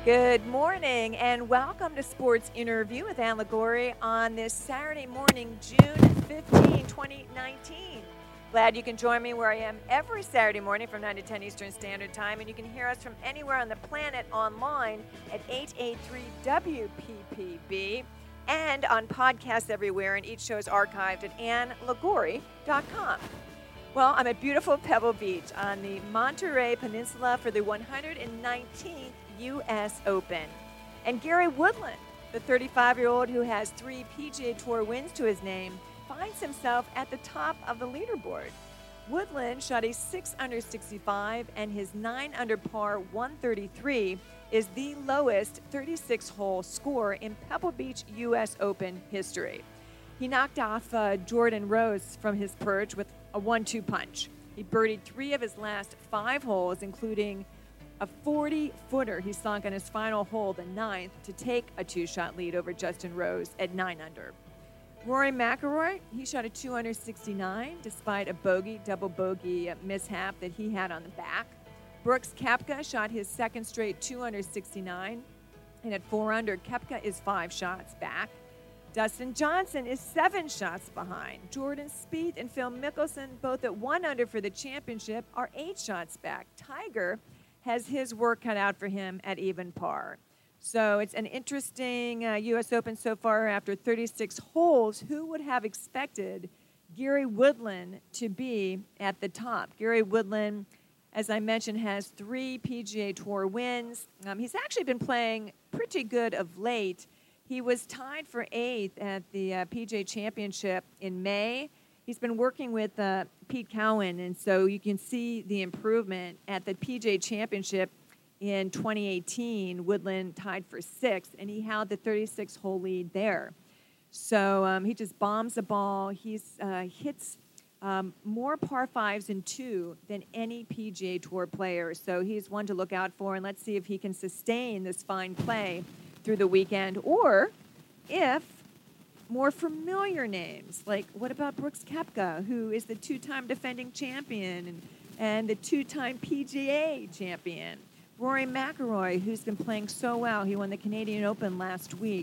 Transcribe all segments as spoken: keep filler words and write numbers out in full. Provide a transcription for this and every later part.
Good morning and welcome to Sports Interview with Ann Liguori on this Saturday morning, June fifteenth, twenty nineteen. Glad you can join me where I am every Saturday morning from nine to ten Eastern Standard Time, and you can hear us from anywhere on the planet online at eight eighty-three W P P B and on podcasts everywhere, and each show is archived at ann liguori dot com. Well, I'm at beautiful Pebble Beach on the Monterey Peninsula for the one hundred nineteenth U S Open. And Gary Woodland, the thirty-five-year-old who has three P G A Tour wins to his name, finds himself at the top of the leaderboard. Woodland shot a six under sixty-five, and his nine under par one thirty-three is the lowest thirty-six hole score in Pebble Beach U S Open history. He knocked off uh, Jordan Rose from his perch with a one two punch. He birdied three of his last five holes, including a forty-footer he sunk on his final hole, the ninth, to take a two-shot lead over Justin Rose at nine under. Rory McIlroy, he shot a two under sixty-nine despite a bogey, double bogey mishap that he had on the back. Brooks Koepka shot his second straight two under sixty-nine, and at four under, Koepka is five shots back. Dustin Johnson is seven shots behind. Jordan Spieth and Phil Mickelson, both at one under for the championship, are eight shots back. Tiger has his work cut out for him at even par. So it's an interesting uh, U S Open so far after thirty-six holes. Who would have expected Gary Woodland to be at the top? Gary Woodland, as I mentioned, has three P G A Tour wins. Um, he's actually been playing pretty good of late. He was tied for eighth at the uh, P G A Championship in May. He's been working with uh, Pete Cowan, and so you can see the improvement at the P G A Championship in twenty eighteen. Woodland tied for sixth, and he held the thirty-six hole lead there. So um, he just bombs the ball. He uh, hits um, more par fives in two than any P G A Tour player. So he's one to look out for, and let's see if he can sustain this fine play through the weekend, or if more familiar names, like what about Brooks Koepka, who is the two-time defending champion and, and the two-time P G A champion. Rory McIlroy, who's been playing so well. He won the Canadian Open last week.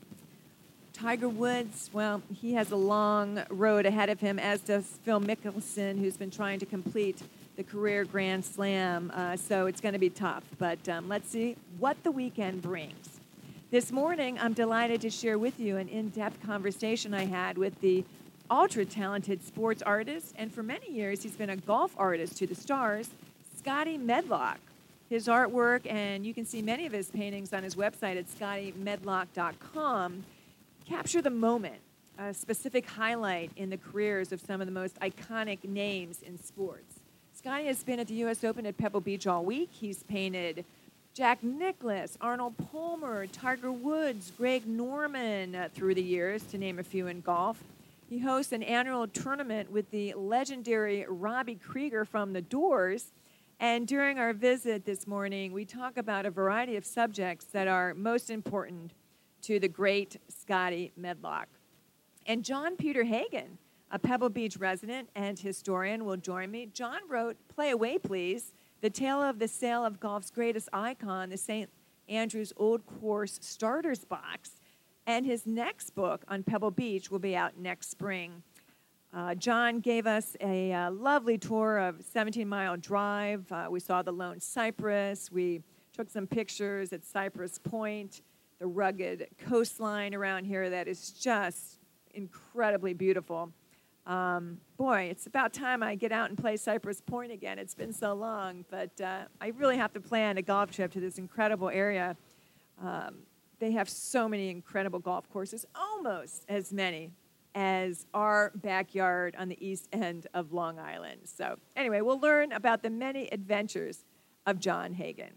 Tiger Woods, well, he has a long road ahead of him, as does Phil Mickelson, who's been trying to complete the career Grand Slam. Uh, so it's going to be tough. But um, let's see what the weekend brings. This morning, I'm delighted to share with you an in-depth conversation I had with the ultra-talented sports artist, and for many years, he's been a golf artist to the stars, Scotty Medlock. His artwork, and you can see many of his paintings on his website at scotty medlock dot com, capture the moment, a specific highlight in the careers of some of the most iconic names in sports. Scotty has been at the U S Open at Pebble Beach all week. He's painted Jack Nicklaus, Arnold Palmer, Tiger Woods, Greg Norman uh, through the years, to name a few in golf. He hosts an annual tournament with the legendary Robbie Krieger from The Doors. And during our visit this morning, we talk about a variety of subjects that are most important to the great Scotty Medlock. And John Peter Hagen, a Pebble Beach resident and historian, will join me. John wrote Play Away, Please, the tale of the sale of golf's greatest icon, the Saint Andrews Old Course Starters Box, and his next book on Pebble Beach will be out next spring. Uh, John gave us a uh, lovely tour of seventeen-mile drive. Uh, we saw the Lone Cypress. We took some pictures at Cypress Point, the rugged coastline around here that is just incredibly beautiful. Um, boy, it's about time I get out and play Cypress Point again. It's been so long, but uh, I really have to plan a golf trip to this incredible area. Um, they have so many incredible golf courses, almost as many as our backyard on the east end of Long Island. So anyway, we'll learn about the many adventures of John Hagen.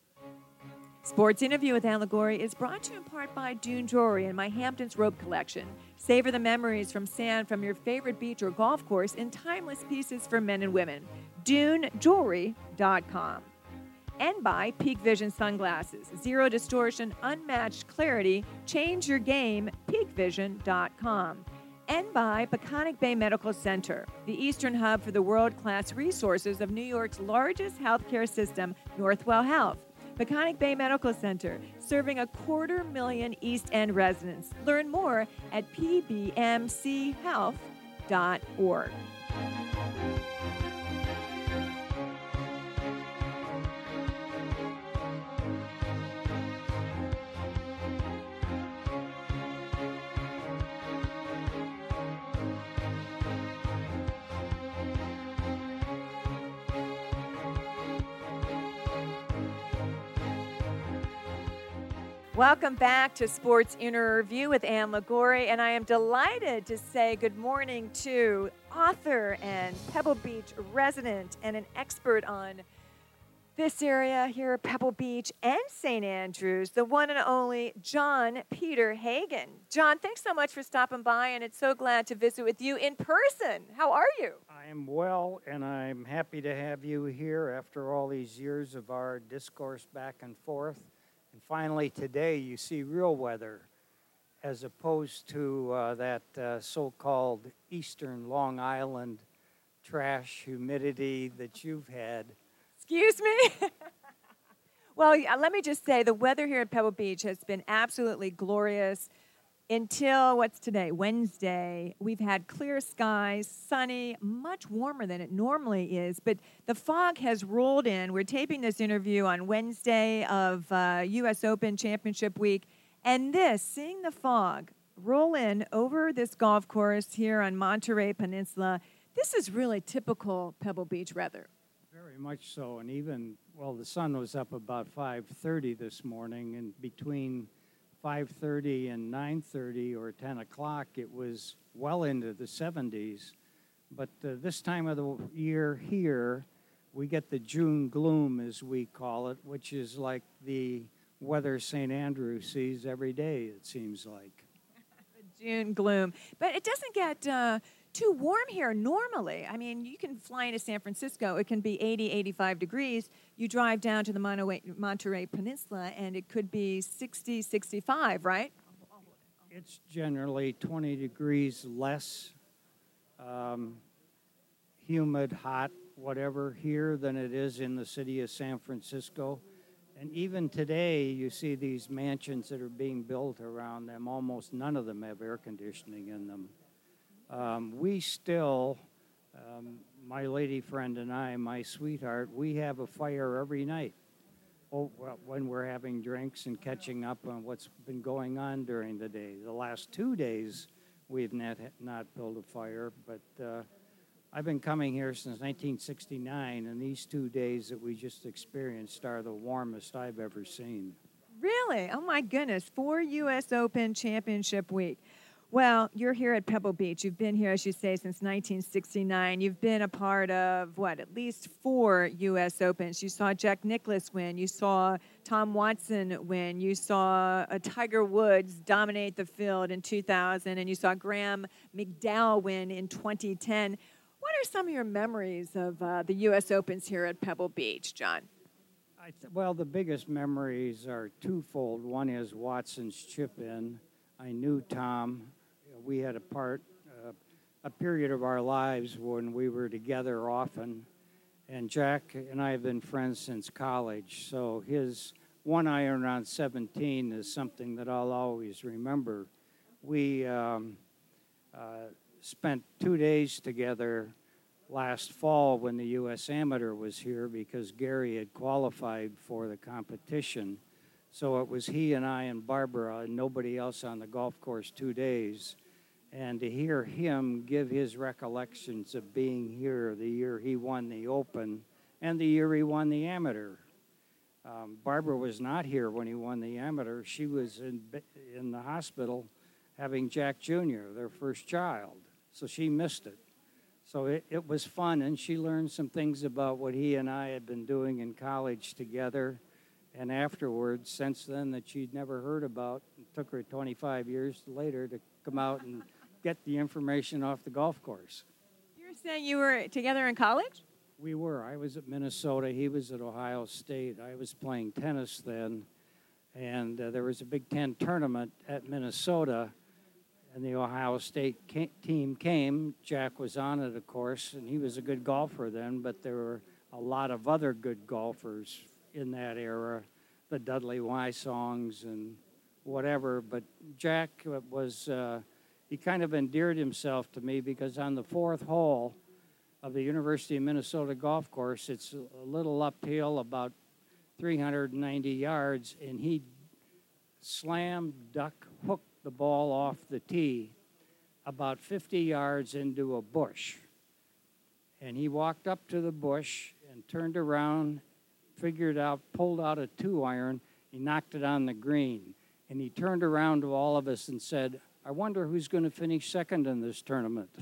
Sports Interview with Ann Liguori is brought to you in part by Dune Jewelry and my Hamptons Rope Collection. Savor the memories from sand from your favorite beach or golf course in timeless pieces for men and women. dune jewelry dot com. And by Peak Vision Sunglasses. Zero distortion, unmatched clarity. Change your game, peak vision dot com. And by Peconic Bay Medical Center, the eastern hub for the world-class resources of New York's largest healthcare system, Northwell Health. Peconic Bay Medical Center, serving a quarter million East End residents. Learn more at p b m c health dot org. Welcome back to Sports Interview with Ann Liguori, and I am delighted to say good morning to author and Pebble Beach resident and an expert on this area here at Pebble Beach and Saint Andrews, the one and only John Peter Hagen. John, thanks so much for stopping by, and it's so glad to visit with you in person. How are you? I am well, and I'm happy to have you here after all these years of our discourse back and forth. And finally, today, you see real weather, as opposed to uh, that uh, so-called Eastern Long Island trash humidity that you've had. Excuse me? Well, yeah, let me just say, the weather here at Pebble Beach has been absolutely glorious until, what's today, Wednesday. We've had clear skies, sunny, much warmer than it normally is, but the fog has rolled in. We're taping this interview on Wednesday of uh, U S Open Championship Week, and this, seeing the fog roll in over this golf course here on Monterey Peninsula, this is really typical Pebble Beach weather. Very much so, and even, well, the sun was up about five thirty this morning, and between five thirty and nine thirty or ten o'clock, it was well into the seventies. But uh, this time of the year here, we get the June gloom, as we call it, which is like the weather Saint Andrew sees every day, it seems like. The June gloom. But it doesn't get uh, too warm here normally. I mean, you can fly into San Francisco. It can be eighty, eighty-five degrees. You drive down to the Monterey, Monterey Peninsula, and it could be sixty, sixty-five, right? It's generally twenty degrees less um, humid, hot, whatever here than it is in the city of San Francisco. And even today, you see these mansions that are being built around them. Almost none of them have air conditioning in them. Um, we still, um, my lady friend and I, my sweetheart, we have a fire every night. Oh, well, when we're having drinks and catching up on what's been going on during the day. The last two days, we've not, not built a fire, but uh, I've been coming here since nineteen sixty-nine, and these two days that we just experienced are the warmest I've ever seen. Really? Oh, my goodness. For U S Open Championship Week. Well, you're here at Pebble Beach. You've been here, as you say, since nineteen sixty-nine. You've been a part of, what, at least four U S Opens. You saw Jack Nicklaus win. You saw Tom Watson win. You saw uh, Tiger Woods dominate the field in two thousand, and you saw Graham McDowell win in twenty ten. What are some of your memories of uh, the U S Opens here at Pebble Beach, John? I th- well, the biggest memories are twofold. One is Watson's chip in. I knew Tom. We had a part, uh, a period of our lives when we were together often. And Jack and I have been friends since college. So his one iron on seventeen is something that I'll always remember. We um, uh, spent two days together last fall when the U S Amateur was here because Gary had qualified for the competition. So it was he and I and Barbara and nobody else on the golf course two days. And to hear him give his recollections of being here the year he won the Open and the year he won the Amateur. Um, Barbara was not here when he won the Amateur. She was in, in the hospital having Jack Junior, their first child. So she missed it. So it, it was fun, and she learned some things about what he and I had been doing in college together. And afterwards, since then, that she'd never heard about. It took her twenty-five years later to come out and get the information off the golf course. You're saying you were together in college? We were. I was at Minnesota. He was at Ohio State. I was playing tennis then. And uh, there was a Big Ten tournament at Minnesota, and the Ohio State ca- team came. Jack was on it, of course, and he was a good golfer then, but there were a lot of other good golfers in that era the Dudley Y songs and whatever. But Jack was, uh, he kind of endeared himself to me because on the fourth hole of the University of Minnesota golf course, it's a little uphill, about three hundred ninety yards, and he slammed, duck, hooked the ball off the tee about fifty yards into a bush. And he walked up to the bush and turned around, figured out, pulled out a two iron, he knocked it on the green. And he turned around to all of us and said, I wonder who's going to finish second in this tournament.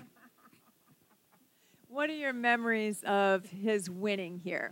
What are your memories of his winning here?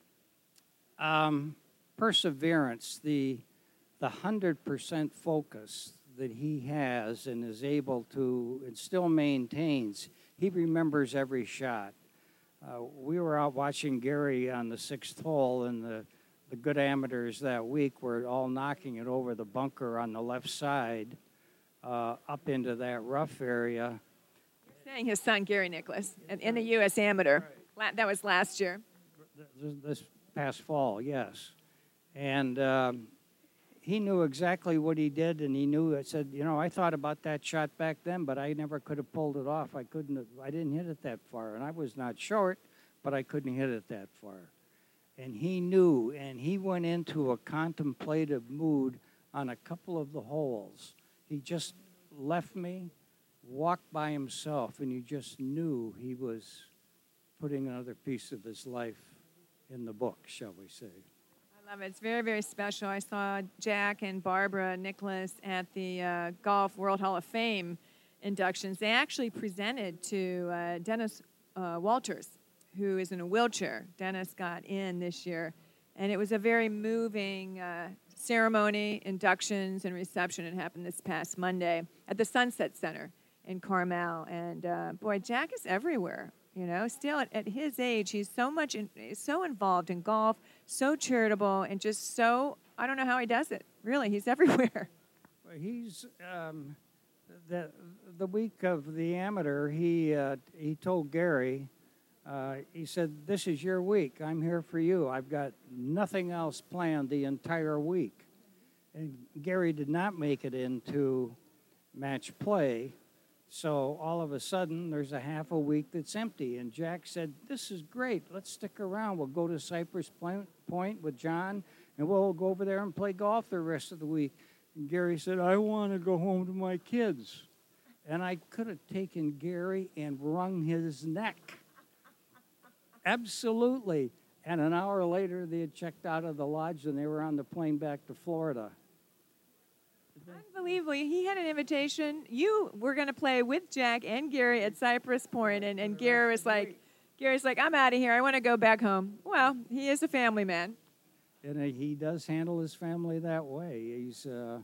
Um, perseverance, the the one hundred percent focus that he has and is able to and still maintains. He remembers every shot. Uh, we were out watching Gary on the sixth hole, and the, the good amateurs that week were all knocking it over the bunker on the left side uh, up into that rough area. Saying his son, Gary Nicklaus, in, in the U S Amateur. La- that was last year. This, this past fall, yes. And um, he knew exactly what he did, and he knew, I said, you know, I thought about that shot back then, but I never could have pulled it off. I couldn't have, I didn't hit it that far. And I was not short, but I couldn't hit it that far. And he knew, and he went into a contemplative mood on a couple of the holes. He just left me, walked by himself, and you just knew he was putting another piece of his life in the book, shall we say. I love it. It's very, very special. I saw Jack and Barbara Nicklaus at the uh, Golf World Hall of Fame inductions. They actually presented to uh, Dennis uh, Walters, who is in a wheelchair. Dennis got in this year, and it was a very moving uh, ceremony, inductions, and reception. It happened this past Monday at the Sunset Center in Carmel. And uh, boy, Jack is everywhere. You know, still at, at his age, he's so much, in, so involved in golf, so charitable, and just so, I don't know how he does it. Really, he's everywhere. Well, he's, um, the, the week of the amateur, he, uh, he told Gary, uh, he said, this is your week. I'm here for you. I've got nothing else planned the entire week. And Gary did not make it into match play. So all of a sudden, there's a half a week that's empty. And Jack said, this is great. Let's stick around. We'll go to Cypress Point with John, and we'll go over there and play golf the rest of the week. And Gary said, I want to go home to my kids. And I could have taken Gary and wrung his neck. Absolutely. And an hour later, they had checked out of the lodge, and they were on the plane back to Florida. Unbelievable. He had an invitation. You were going to play with Jack and Gary at Cypress Point, and, and Gary was like, Gary's like, I'm out of here. I want to go back home. Well, he is a family man. And uh, he does handle his family that way. He's uh,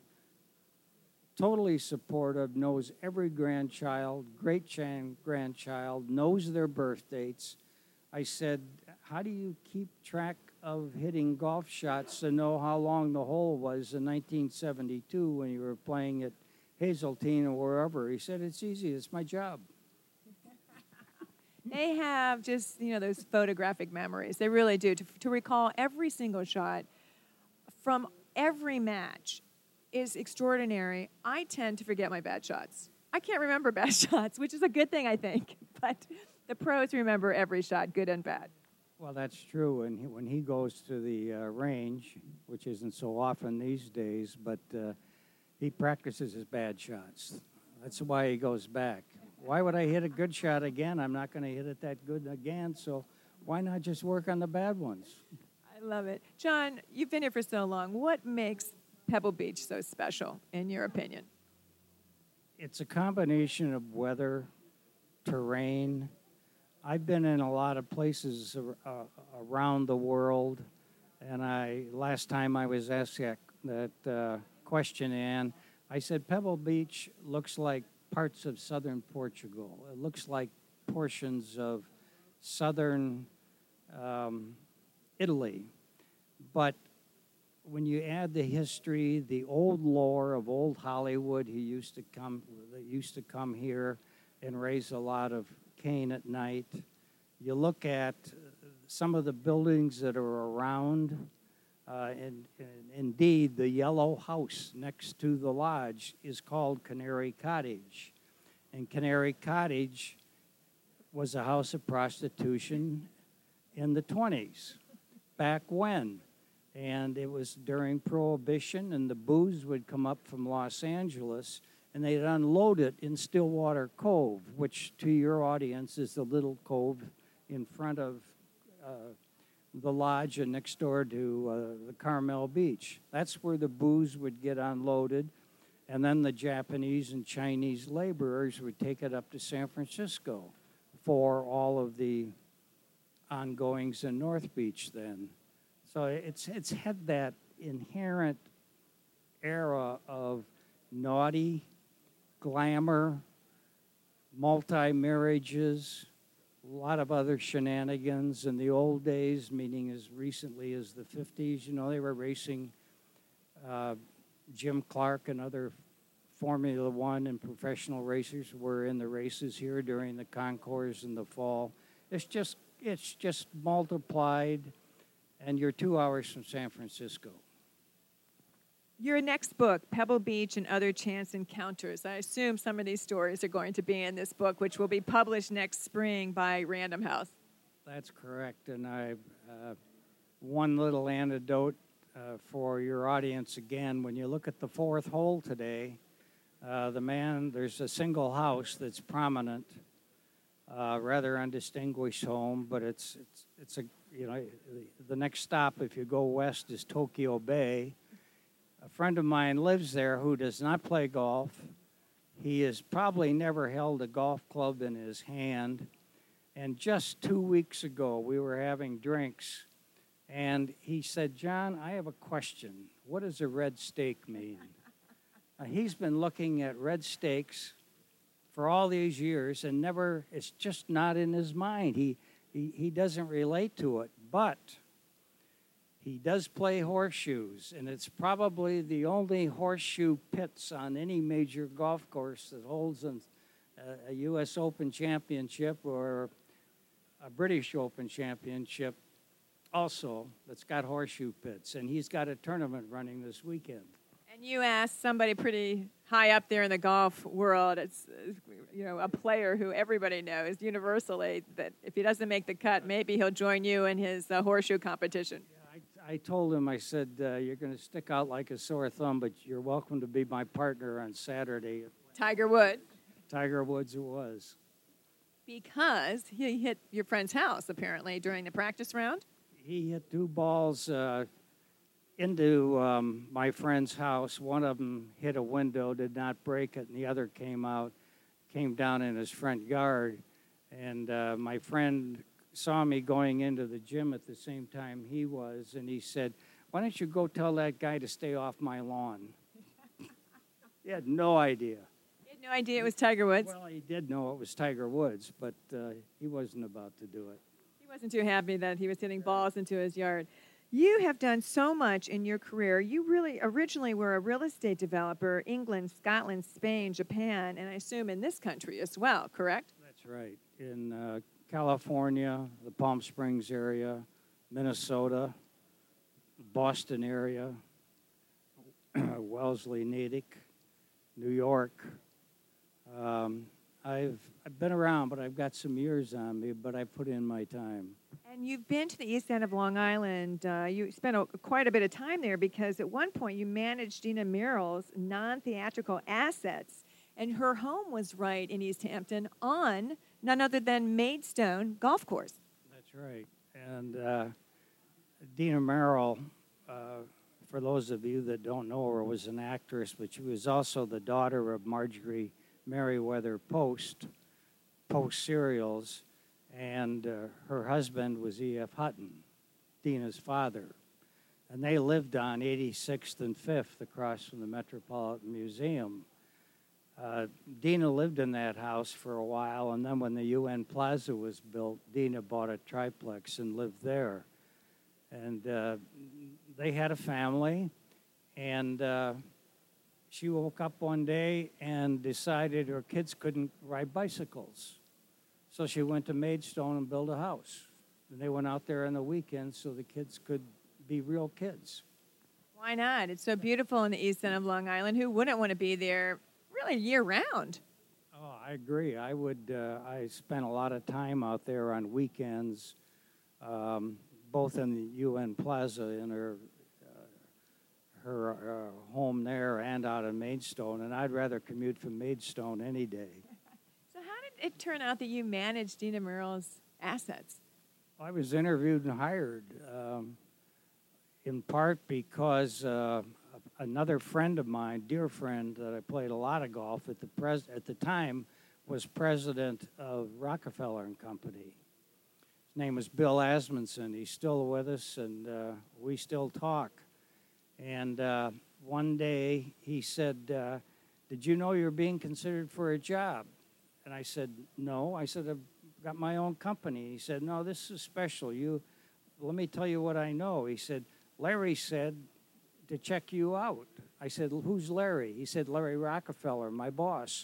totally supportive, knows every grandchild, great chan- grandchild, knows their birth dates. I said, how do you keep track of hitting golf shots to know how long the hole was in nineteen seventy-two when you were playing at Hazeltine or wherever? He said, it's easy. It's my job. They have just, you know, those photographic memories. They really do. To, to recall every single shot from every match is extraordinary. I tend to forget my bad shots. I can't remember bad shots, which is a good thing, I think. But the pros remember every shot, good and bad. Well, that's true. And he, when he goes to the uh, range, which isn't so often these days, but uh, he practices his bad shots. That's why he goes back. Why would I hit a good shot again? I'm not going to hit it that good again, so why not just work on the bad ones? I love it. John, you've been here for so long. What makes Pebble Beach so special, in your opinion? It's a combination of weather, terrain. I've been in a lot of places uh, around the world, and I last time I was asked that, that uh, question, Ann, I said Pebble Beach looks like parts of southern Portugal. It looks like portions of southern um, Italy. But when you add the history, the old lore of old Hollywood, he used to come, that used to come here and raise a lot of cane at night. You look at some of the buildings that are around Uh, and, and indeed, the yellow house next to the lodge is called Canary Cottage. And Canary Cottage was a house of prostitution in the twenties, back when. And it was during Prohibition, and the booze would come up from Los Angeles, and they'd unload it in Stillwater Cove, which to your audience is the little cove in front of uh, the lodge and next door to uh, the Carmel Beach. That's where the booze would get unloaded, and then the Japanese and Chinese laborers would take it up to San Francisco for all of the ongoings in North Beach then. So it's it's had that inherent era of naughty, glamour, multi-marriages, a lot of other shenanigans. In the old days, meaning as recently as the fifties, you know, they were racing uh, Jim Clark and other Formula One and professional racers were in the races here during the concours in the fall. It's just it's just multiplied, and you're two hours from San Francisco. Your next book, Pebble Beach and Other Chance Encounters. I assume some of these stories are going to be in this book, which will be published next spring by Random House. That's correct. And I, uh, one little anecdote uh, for your audience again. When you look at the fourth hole today, uh, the man, there's a single house that's prominent, uh, rather undistinguished home, but it's it's it's a you know the next stop if you go west is Tokyo Bay. A friend of mine lives there who does not play golf. He has probably never held a golf club in his hand. And just two weeks ago, we were having drinks, and he said, "John, I have a question. What does a red steak mean?" uh, he's been looking at red steaks for all these years, and never, it's just not in his mind. He, he, he doesn't relate to it, but he does play horseshoes, and it's probably the only horseshoe pits on any major golf course that holds an, a, a U S Open championship or a British Open championship also that's got horseshoe pits, and he's got a tournament running this weekend. And you asked somebody pretty high up there in the golf world, it's, you know, a player who everybody knows universally, that if he doesn't make the cut, maybe he'll join you in his uh, horseshoe competition. I told him, I said, uh, you're going to stick out like a sore thumb, but you're welcome to be my partner on Saturday. Tiger Woods. Tiger Woods it was. Because he hit your friend's house, apparently, during the practice round? He hit two balls uh, into um, my friend's house. One of them hit a window, did not break it, and the other came out, came down in his front yard. And uh, my friend saw me going into the gym at the same time he was, and he said, "Why don't you go tell that guy to stay off my lawn?" He had no idea. He had no idea it was Tiger Woods? Well, he did know it was Tiger Woods, but uh, he wasn't about to do it. He wasn't too happy that he was hitting balls into his yard. You have done so much in your career. You really originally were a real estate developer, England, Scotland, Spain, Japan, and I assume in this country as well, correct? That's right. In uh, California, the Palm Springs area, Minnesota, Boston area, Wellesley, Natick, New York. Um, I've I've been around, but I've got some years on me, but I put in my time. And you've been to the east end of Long Island. Uh, you spent a, quite a bit of time there because at one point you managed Dina Merrill's non-theatrical assets, and her home was right in East Hampton on none other than Maidstone Golf Course. That's right. And uh, Dina Merrill, uh, for those of you that don't know her, was an actress, but she was also the daughter of Marjorie Merriweather Post, Post serials, and uh, her husband was E F Hutton, Dina's father. And they lived on eighty-sixth and fifth across from the Metropolitan Museum. Uh, Dina lived in that house for a while, and then when the U N Plaza was built, Dina bought a triplex and lived there. And uh, they had a family, and uh, she woke up one day and decided her kids couldn't ride bicycles. So she went to Maidstone and built a house. And they went out there on the weekends so the kids could be real kids. Why not? It's so beautiful in the east end of Long Island. Who wouldn't want to be there really year round? Oh, I agree. I would. Uh, I spent a lot of time out there on weekends, um, both in the U N Plaza in her uh, her uh, home there and out in Maidstone, and I'd rather commute from Maidstone any day. So how did it turn out that you managed Dina Merrill's assets? I was interviewed and hired, um, in part because uh, another friend of mine, dear friend that I played a lot of golf at the pres- at the time, was president of Rockefeller and Company. His name was Bill Asmunsen. He's still with us, and uh, we still talk. And uh, one day he said, uh, "Did you know you're being considered for a job?" And I said, "No." I said, "I've got my own company." He said, "No, this is special. You, let me tell you what I know." He said, "Larry said to check you out." I said, "Who's Larry?" He said, "Larry Rockefeller, my boss."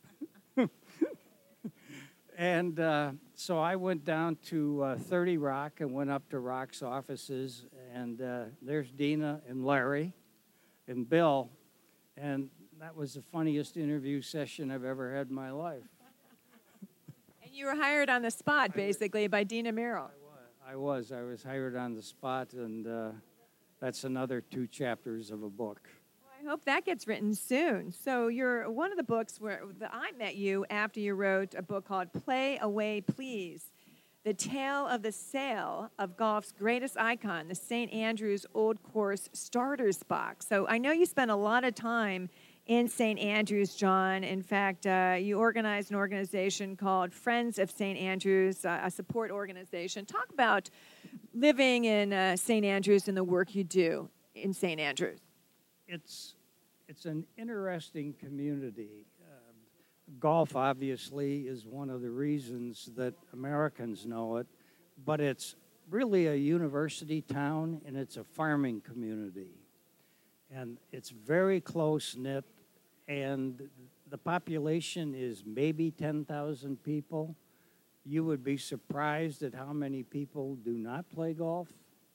And uh, so I went down to uh, thirty Rock and went up to Rock's offices, and uh, there's Dina and Larry and Bill, and that was the funniest interview session I've ever had in my life. And you were hired on the spot, basically, by Dina Merrill. I was. I was hired on the spot, and uh, that's another two chapters of a book. I hope that gets written soon. So you're one of the books where the, I met you after you wrote a book called Play Away Please, the tale of the sale of golf's greatest icon, the Saint Andrews Old Course Starters Box. So I know you spent a lot of time in Saint Andrews, John. In fact, uh, you organized an organization called Friends of Saint Andrews, uh, a support organization. Talk about living in uh, Saint Andrews and the work you do in Saint Andrews. It's it's an interesting community. Uh, golf, obviously, is one of the reasons that Americans know it, but it's really a university town, and it's a farming community. And it's very close-knit, and the population is maybe ten thousand people. You would be surprised at how many people do not play golf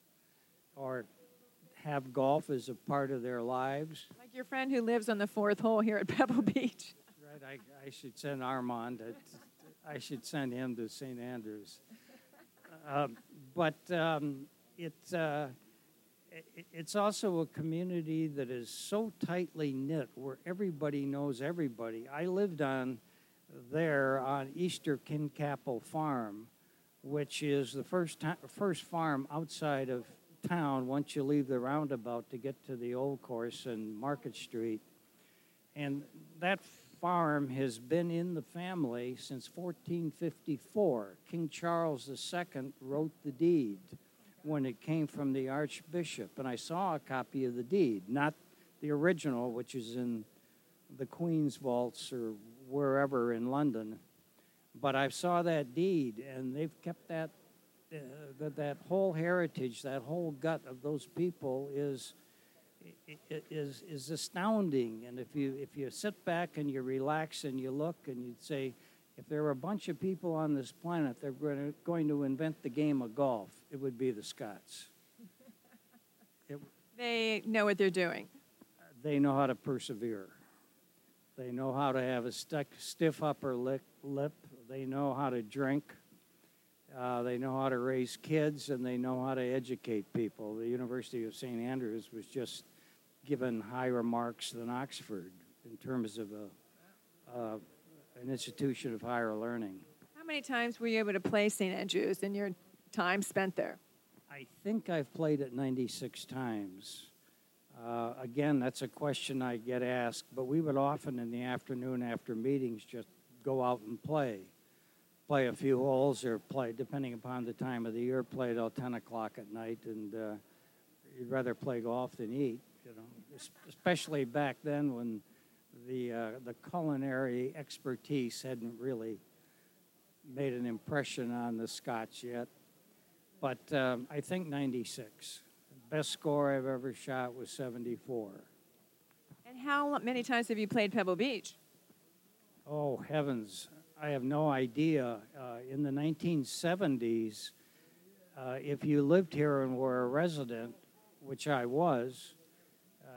or have golf as a part of their lives. Like your friend who lives on the fourth hole here at Pebble Beach. Right, I, I should send Armand, to, I should send him to Saint Andrews. Uh, but um, it, uh, it, it's also a community that is so tightly knit where everybody knows everybody. I lived on there on Easter Kincapel Farm, which is the first, time, first farm outside of town once you leave the roundabout to get to the old course and Market Street. And that farm has been in the family since fourteen fifty-four. King Charles the Second wrote the deed when it came from the Archbishop. And I saw a copy of the deed, not the original, which is in the Queen's Vaults or wherever in London. But I saw that deed, and they've kept that Uh, that that whole heritage, that whole gut of those people is is is astounding. And if you if you sit back and you relax and you look and you say, if there were a bunch of people on this planet that were going to invent the game of golf, it would be the Scots. It, they know what they're doing. They know how to persevere. They know how to have a stuck, stiff upper lip, lip. They know how to drink. Uh, they know how to raise kids, and they know how to educate people. The University of Saint Andrews was just given higher marks than Oxford in terms of a, uh, an institution of higher learning. How many times were you able to play Saint Andrews in your time spent there? I think I've played it ninety-six times. Uh, again, that's a question I get asked, but we would often in the afternoon after meetings just go out and play. Play a few holes or play, depending upon the time of the year, play till ten o'clock at night, and uh, you'd rather play golf than eat, you know, especially back then when the, uh, the culinary expertise hadn't really made an impression on the Scots yet. But um, I think ninety-six. Best score I've ever shot was seventy-four. And how many times have you played Pebble Beach? Oh, heavens. I have no idea. Uh, in the nineteen seventies, uh, if you lived here and were a resident, which I was,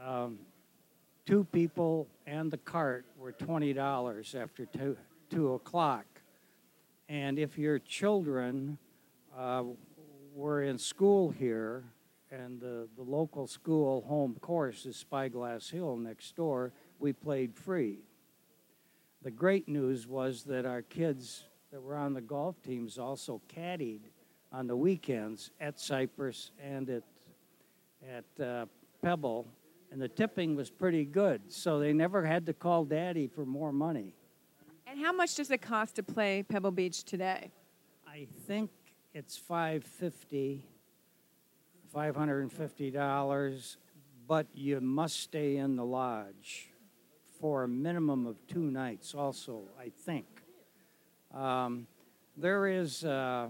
Um, two people and the cart were twenty dollars after two, two o'clock. And if your children uh, were in school here, and the, the local school home course is Spyglass Hill next door, we played free. The great news was that our kids that were on the golf teams also caddied on the weekends at Cypress and at, at uh, Pebble, and the tipping was pretty good, so they never had to call Daddy for more money. And how much does it cost to play Pebble Beach today? I think it's five fifty, five hundred fifty dollars, but you must stay in the lodge for a minimum of two nights also, I think. Um, there is, uh,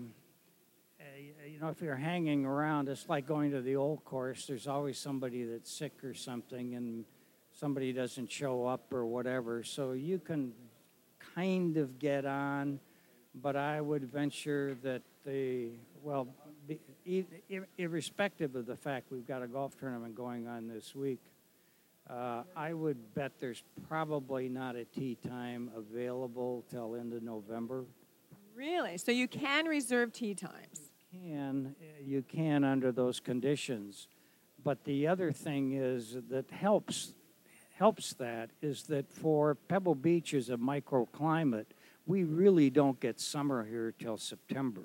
a, you know, if you're hanging around, it's like going to the old course. There's always somebody that's sick or something, and somebody doesn't show up or whatever. So you can kind of get on, but I would venture that the, well, be, ir- irrespective of the fact we've got a golf tournament going on this week, uh, I would bet there's probably not a tee time available till end of November. Really? So you can reserve tee times? You can, you can under those conditions. But the other thing is that helps helps that is that for Pebble Beach as a microclimate, we really don't get summer here till September.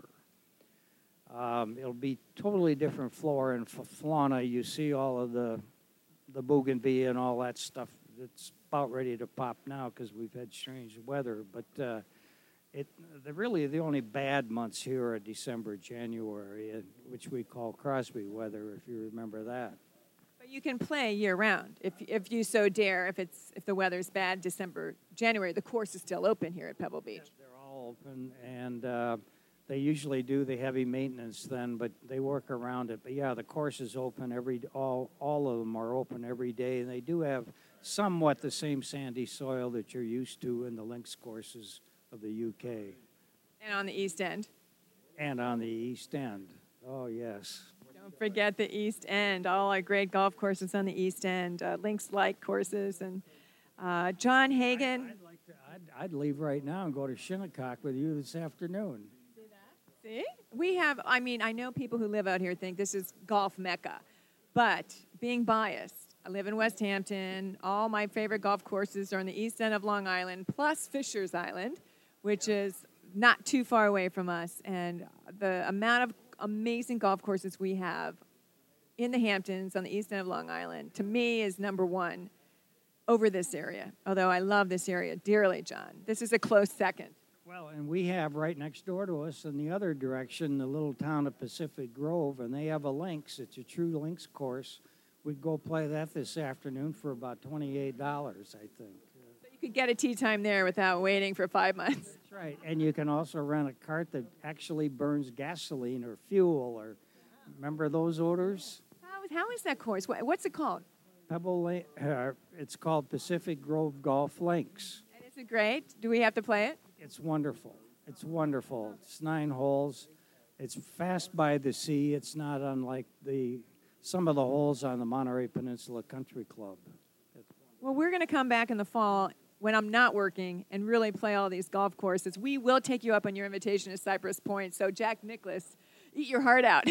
Um, it'll be totally different flora and fauna. You see all of the the bougainvillea and all that stuff that's about ready to pop now because we've had strange weather. But uh, it the really the only bad months here are December, January, and, which we call Crosby weather, if you remember that. But you can play year-round if if you so dare. If it's if the weather's bad, December, January, the course is still open here at Pebble Beach. Yeah, they're all open, and uh, they usually do the heavy maintenance then, but they work around it. But yeah, the course is open every all all of them are open every day, and they do have somewhat the same sandy soil that you're used to in the links courses of the U K. And on the East End. And on the East End. Oh yes. Don't forget the East End. All our great golf courses on the East End, uh, links-like courses, and uh, John Hagen. I'd, I'd like to. I'd, I'd leave right now and go to Shinnecock with you this afternoon. See? We have, I mean, I know people who live out here think this is golf mecca, but being biased, I live in West Hampton. All my favorite golf courses are on the east end of Long Island, plus Fisher's Island, which is not too far away from us. And the amount of amazing golf courses we have in the Hamptons on the east end of Long Island, to me, is number one over this area. Although I love this area dearly, John. This is a close second. Well, and we have right next door to us in the other direction the little town of Pacific Grove, and they have a links. It's a true links course. We'd go play that this afternoon for about twenty-eight dollars, I think. So you could get a tee time there without waiting for five months. That's right. And you can also rent a cart that actually burns gasoline or fuel, or remember those odors? How, how is that course? What, what's it called? Pebble Lane, uh, it's called Pacific Grove Golf Links. And is it great? Do we have to play it? It's wonderful. It's wonderful. It's nine holes. It's fast by the sea. It's not unlike the some of the holes on the Monterey Peninsula Country Club. Well, we're going to come back in the fall when I'm not working and really play all these golf courses. We will take you up on your invitation to Cypress Point. So, Jack Nicklaus, eat your heart out.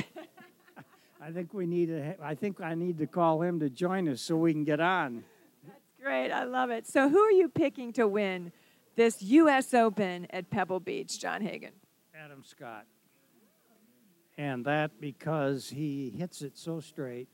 I think we need to. I think I need to call him to join us so we can get on. That's great. I love it. So, who are you picking to win this U S Open at Pebble Beach, John Hagen? Adam Scott. And that because he hits it so straight.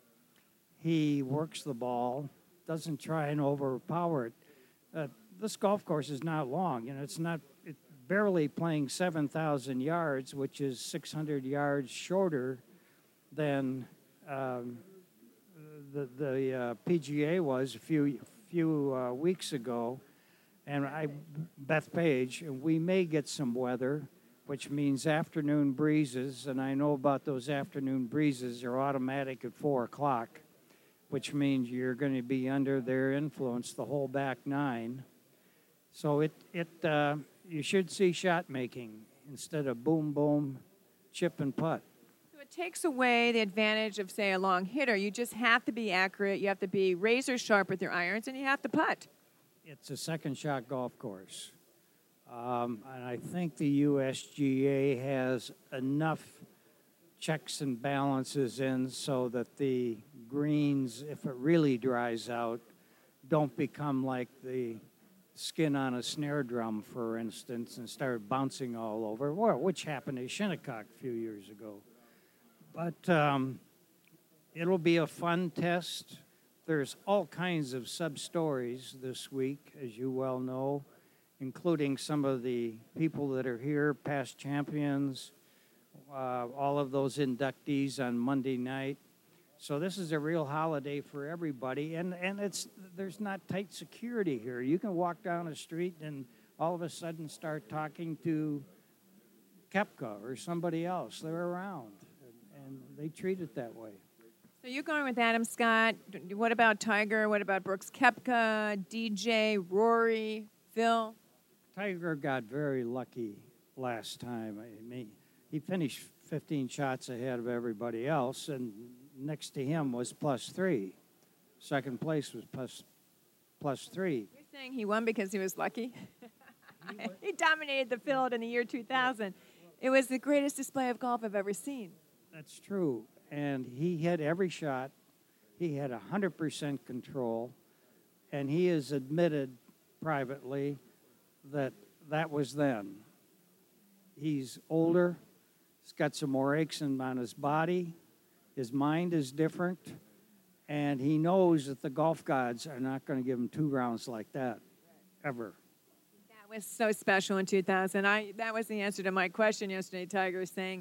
He works the ball, doesn't try and overpower it. Uh, this golf course is not long. You know, it's not it's barely playing seven thousand yards, which is six hundred yards shorter than um, the, the uh, P G A was a few, few uh, weeks ago. And I, Beth Page, and we may get some weather, which means afternoon breezes, and I know about those afternoon breezes. They're automatic at four o'clock, which means you're going to be under their influence the whole back nine. So it, it uh, you should see shot making instead of boom, boom, chip and putt. So it takes away the advantage of, say, a long hitter. You just have to be accurate. You have to be razor sharp with your irons, and you have to putt. It's a second shot golf course. Um, and I think the U S G A has enough checks and balances in so that the greens, if it really dries out, don't become like the skin on a snare drum, for instance, and start bouncing all over, which happened at Shinnecock a few years ago. But um, it'll be a fun test. There's all kinds of sub-stories this week, as you well know, including some of the people that are here, past champions, uh, all of those inductees on Monday night. So this is a real holiday for everybody, and, and it's there's not tight security here. You can walk down the street and all of a sudden start talking to Koepka or somebody else. They're around, and, and they treat it that way. So you're going with Adam Scott. What about Tiger? What about Brooks Koepka, D J, Rory, Phil? Tiger got very lucky last time. I mean, he finished fifteen shots ahead of everybody else, and next to him was plus three. Second place was plus plus three. You're saying he won because he was lucky? he, he dominated the field in the year two thousand. It was the greatest display of golf I've ever seen. That's true. And he hit every shot. He had one hundred percent control. And he has admitted privately that that was then. He's older. He's got some more aches on his body. His mind is different, and he knows that the golf gods are not going to give him two rounds like that, ever. That was so special in two thousand. I that was the answer to my question yesterday. Tiger was saying,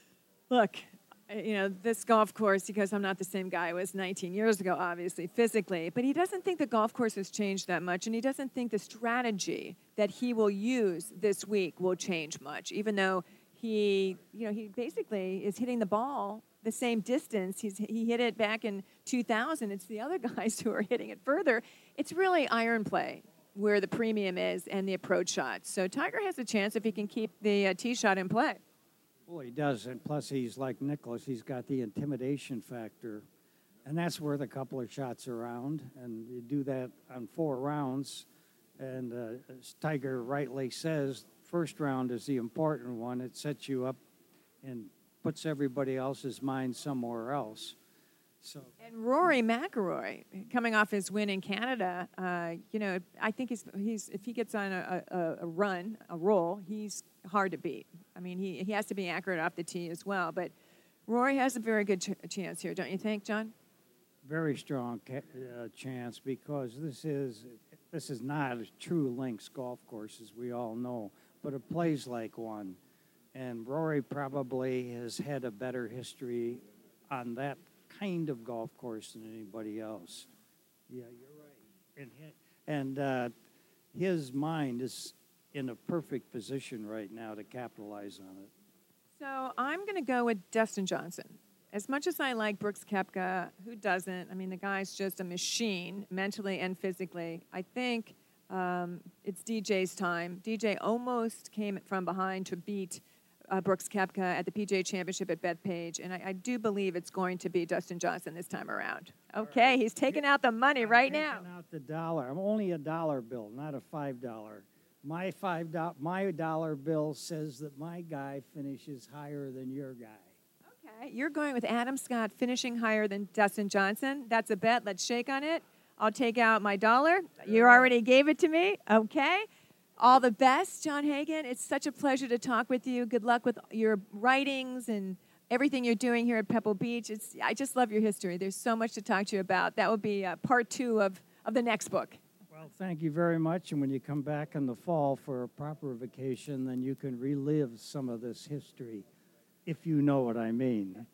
look, you know, this golf course, because I'm not the same guy I was nineteen years ago, obviously, physically, but he doesn't think the golf course has changed that much, and he doesn't think the strategy that he will use this week will change much, even though he, you know, he basically is hitting the ball the same distance. He's, he hit it back in two thousand. It's the other guys who are hitting it further. It's really iron play where the premium is and the approach shots. So Tiger has a chance if he can keep the uh, tee shot in play. Well, he does, and plus he's like Nicklaus. He's got the intimidation factor, and that's worth a couple of shots around, and you do that on four rounds, and uh, as Tiger rightly says, first round is the important one. It sets you up and puts everybody else's mind somewhere else. So. And Rory McIlroy, coming off his win in Canada, uh, you know, I think he's he's if he gets on a, a, a run, a roll, he's hard to beat. I mean, he, he has to be accurate off the tee as well. But Rory has a very good ch- chance here, don't you think, John? Very strong ca- uh, chance, because this is this is not a true links golf course, as we all know, but it plays like one. And Rory probably has had a better history on that kind of golf course than anybody else. Yeah, you're right. And and uh, his mind is in a perfect position right now to capitalize on it. So I'm going to go with Dustin Johnson. As much as I like Brooks Koepka, who doesn't? I mean, the guy's just a machine, mentally and physically. I think um, it's D J's time. D J almost came from behind to beat uh, Brooks Koepka at the P G A Championship at Bethpage, and I, I do believe it's going to be Dustin Johnson this time around. Okay, right. He's taking out the money I'm right taking now. out the dollar. I'm only a dollar bill, not a five dollar. My five do- my dollar bill says that my guy finishes higher than your guy. Okay, you're going with Adam Scott finishing higher than Dustin Johnson. That's a bet. Let's shake on it. I'll take out my dollar. You already gave it to me. Okay. All the best, John Hagan. It's such a pleasure to talk with you. Good luck with your writings and everything you're doing here at Pebble Beach. It's I just love your history. There's so much to talk to you about. That will be uh, part two of, of the next book. Well, thank you very much. And when you come back in the fall for a proper vacation, then you can relive some of this history, if you know what I mean.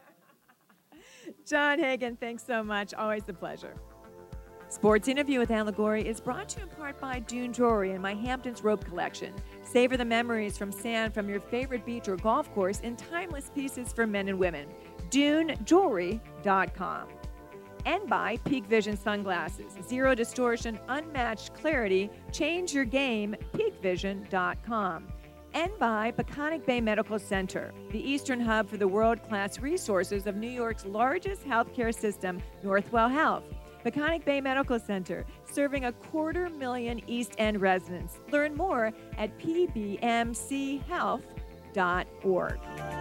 John Hagan, thanks so much. Always a pleasure. Sports Interview with Allegory is brought to you in part by Dune Jewelry and my Hamptons Rope Collection. Savor the memories from sand from your favorite beach or golf course in timeless pieces for men and women. Dune Jewelry dot com. And by Peak Vision Sunglasses. Zero distortion, unmatched clarity. Change your game, Peak Vision dot com. and by Peconic Bay Medical Center, the eastern hub for the world-class resources of New York's largest healthcare system, Northwell Health. Peconic Bay Medical Center, serving a quarter million East End residents. Learn more at p b m c health dot org.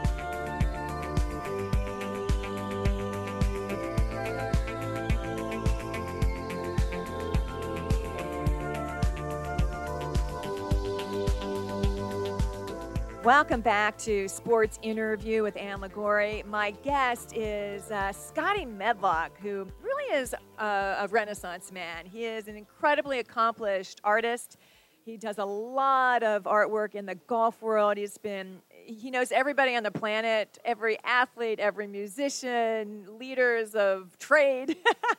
Welcome back to Sports Interview with Ann Liguori. My guest is uh, Scotty Medlock, who really is a, a Renaissance man. He is an incredibly accomplished artist. He does a lot of artwork in the golf world. He's been, he knows everybody on the planet, every athlete, every musician, leaders of trade.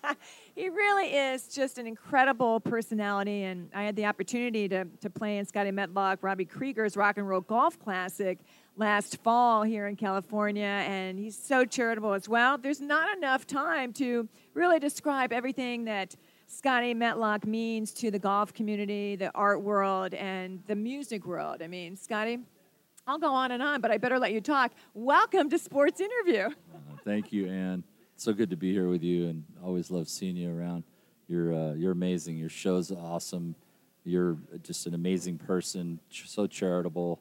He really is just an incredible personality, and I had the opportunity to, to play in Scotty Medlock, Robbie Krieger's Rock and Roll Golf Classic last fall here in California, and he's so charitable as well. There's not enough time to really describe everything that Scotty Medlock means to the golf community, the art world, and the music world. I mean, Scotty, I'll go on and on, but I better let you talk. Welcome to Sports Interview. Uh, thank you, Ann. It's so good to be here with you, and always love seeing you around. You're uh, you're amazing. Your show's awesome. You're just an amazing person, ch- so charitable,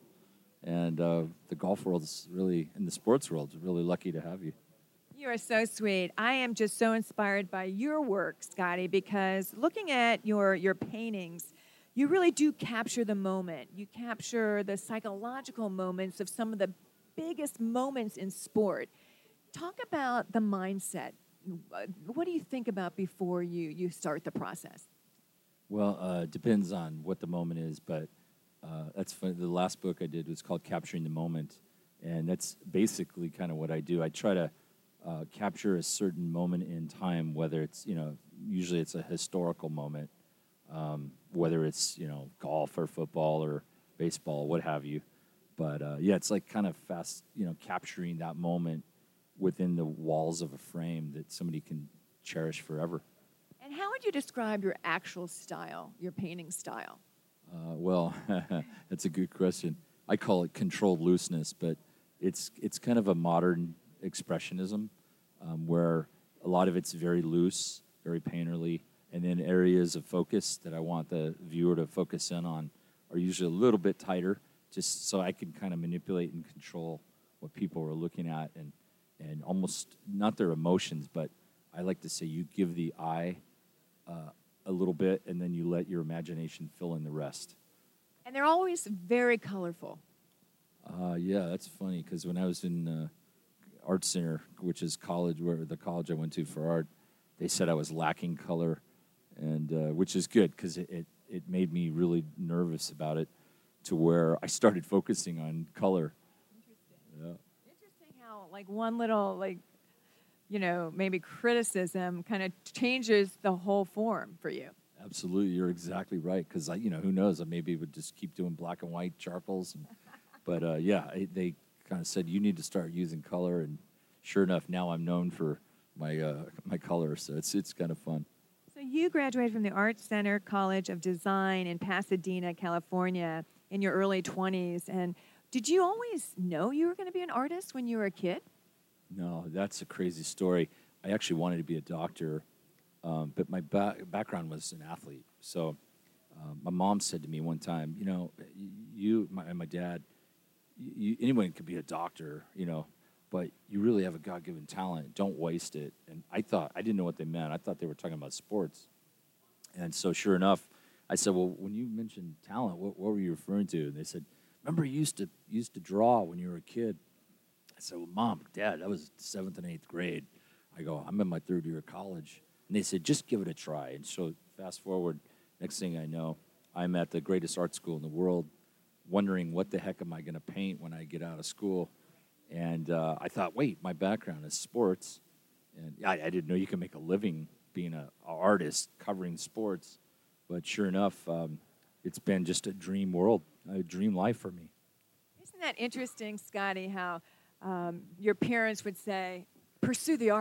and uh, the golf world's really, in the sports world, really lucky to have you. You are so sweet. I am just so inspired by your work, Scotty, because looking at your your paintings, you really do capture the moment. You capture the psychological moments of some of the biggest moments in sport. Talk about the mindset. What do you think about before you, you start the process? Well, uh, it depends on what the moment is, but uh, that's fun. The last book I did was called Capturing the Moment, and that's basically kind of what I do. I try to uh, capture a certain moment in time, whether it's, you know, usually it's a historical moment, um, whether it's, you know, golf or football or baseball, what have you. But, uh, yeah, it's like kind of fast, you know, capturing that moment within the walls of a frame that somebody can cherish forever. And how would you describe your actual style, your painting style? Uh, well, that's a good question. I call it controlled looseness, but it's it's kind of a modern expressionism um, where a lot of it's very loose, very painterly, and then areas of focus that I want the viewer to focus in on are usually a little bit tighter, just so I can kind of manipulate and control what people are looking at, and and almost not their emotions, but I like to say you give the eye uh, a little bit, and then you let your imagination fill in the rest. And they're always very colorful. Uh, yeah, that's funny, because when I was in uh, Art Center, which is college, where the college I went to for art, they said I was lacking color, and uh, which is good, because it, it, it made me really nervous about it, to where I started focusing on color. Yeah. Like one little, like, you know, maybe criticism kind of changes the whole form for you. Absolutely, you're exactly right. Because I, you know, who knows? I maybe would just keep doing black and white charcoals, and, but uh, yeah, I, they kind of said you need to start using color, and sure enough, now I'm known for my uh, my color. So it's it's kind of fun. So you graduated from the Art Center College of Design in Pasadena, California, in your early twenties, and did you always know you were going to be an artist when you were a kid? No, that's a crazy story. I actually wanted to be a doctor, um, but my ba- background was an athlete. So uh, my mom said to me one time, you know, you my, and my dad, you, anyone could be a doctor, you know, but you really have a God-given talent. Don't waste it. And I thought, I didn't know what they meant. I thought they were talking about sports. And so sure enough, I said, well, when you mentioned talent, what, what were you referring to? And they said, remember you used to used to draw when you were a kid? I said, well, Mom, Dad, that was seventh and eighth grade. I go, I'm in my third year of college. And they said, just give it a try. And so fast forward, next thing I know, I'm at the greatest art school in the world, wondering what the heck am I going to paint when I get out of school. And uh, I thought, wait, my background is sports. And I, I didn't know you can make a living being an artist covering sports. But sure enough, um, it's been just a dream world, a dream life for me. Isn't that interesting, Scotty, how um, your parents would say, pursue the art.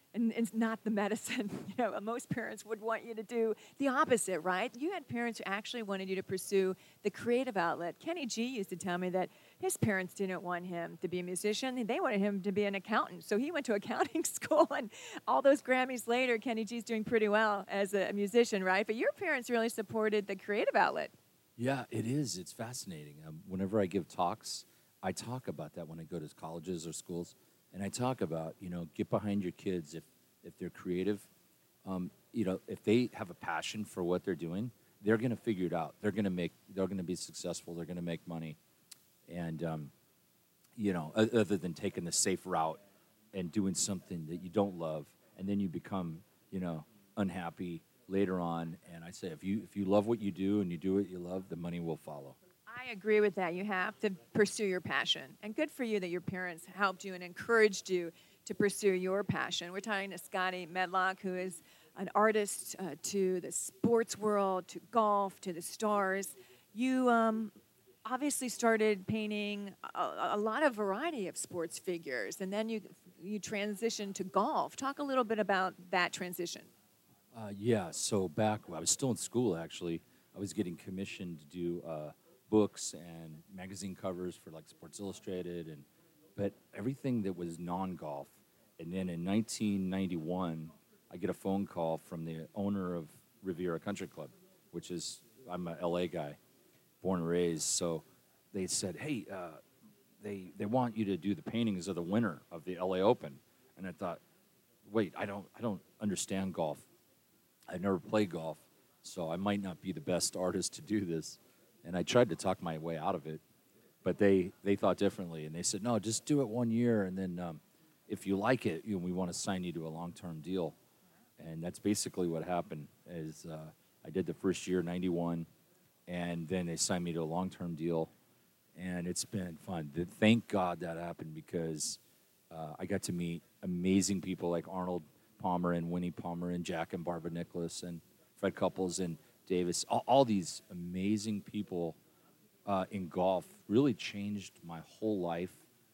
and it's not the medicine. You know, most parents would want you to do the opposite, right? You had parents who actually wanted you to pursue the creative outlet. Kenny G used to tell me that his parents didn't want him to be a musician. They wanted him to be an accountant. So he went to accounting school, and all those Grammys later, Kenny G's doing pretty well as a musician, right? But your parents really supported the creative outlet. Yeah, it is. It's fascinating. Um, whenever I give talks, I talk about that when I go to colleges or schools, and I talk about, you know, get behind your kids if, if they're creative. Um, you know, if they have a passion for what they're doing, they're going to figure it out. They're going to make, they're going to be successful. They're going to make money. And, um, you know, other than taking the safe route and doing something that you don't love, and then you become, you know, unhappy later on. And I say, if you if you love what you do and you do what you love, the money will follow. I agree with that. You have to pursue your passion. And good for you that your parents helped you and encouraged you to pursue your passion. We're talking to Scotty Medlock, who is an artist uh, to the sports world, to golf, to the stars. You um, obviously started painting a, a lot of variety of sports figures, and then you you transitioned to golf. Talk a little bit about that transition. Uh, yeah, so back when I was still in school, actually, I was getting commissioned to do uh, books and magazine covers for like Sports Illustrated, and but everything that was non-golf. And then in nineteen ninety-one, I get a phone call from the owner of Riviera Country Club, which is, I'm a L A guy, born and raised. So they said, hey, uh, they they want you to do the paintings of the winner of the L A Open. And I thought, wait, I don't I don't understand golf. I've never played golf, so I might not be the best artist to do this. And I tried to talk my way out of it, but they, they thought differently. And they said, no, just do it one year, and then um, if you like it, you know, we want to sign you to a long-term deal. And that's basically what happened. Is uh, I did the first year, ninety-one, and then they signed me to a long-term deal, and it's been fun. Thank God that happened, because uh, I got to meet amazing people like Arnold Palmer and Winnie Palmer and Jack and Barbara Nicholas and Fred Couples and Davis. All, all these amazing people uh, in golf really changed my whole life,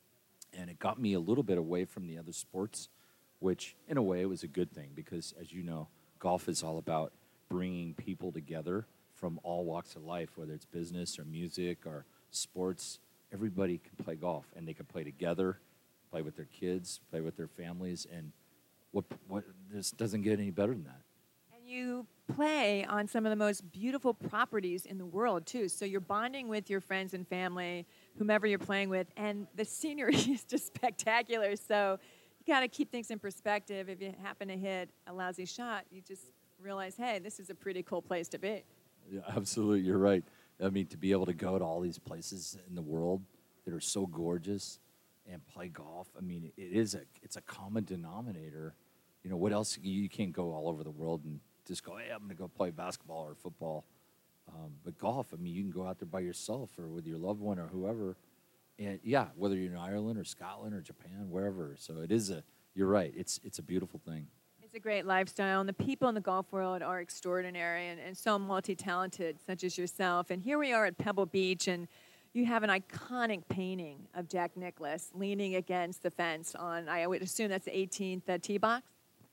and it got me a little bit away from the other sports, which in a way was a good thing, because as you know, golf is all about bringing people together from all walks of life, whether it's business or music or sports. Everybody can play golf, and they can play together, play with their kids, play with their families, and What, what, this doesn't get any better than that. And you play on some of the most beautiful properties in the world, too. So you're bonding with your friends and family, whomever you're playing with, and the scenery is just spectacular. So you got to keep things in perspective. If you happen to hit a lousy shot, you just realize, hey, this is a pretty cool place to be. Yeah, absolutely, you're right. I mean, to be able to go to all these places in the world that are so gorgeous and play golf, I mean, it is a it's a common denominator. You know, what else? You can't go all over the world and just go, hey, I'm going to go play basketball or football. Um, but golf, I mean, you can go out there by yourself or with your loved one or whoever. And, yeah, whether you're in Ireland or Scotland or Japan, wherever. So it is a, you're right, it's it's a beautiful thing. It's a great lifestyle, and the people in the golf world are extraordinary and, and so multi-talented, such as yourself. And here we are at Pebble Beach, and you have an iconic painting of Jack Nicklaus leaning against the fence on, I would assume that's the eighteenth uh, tee box?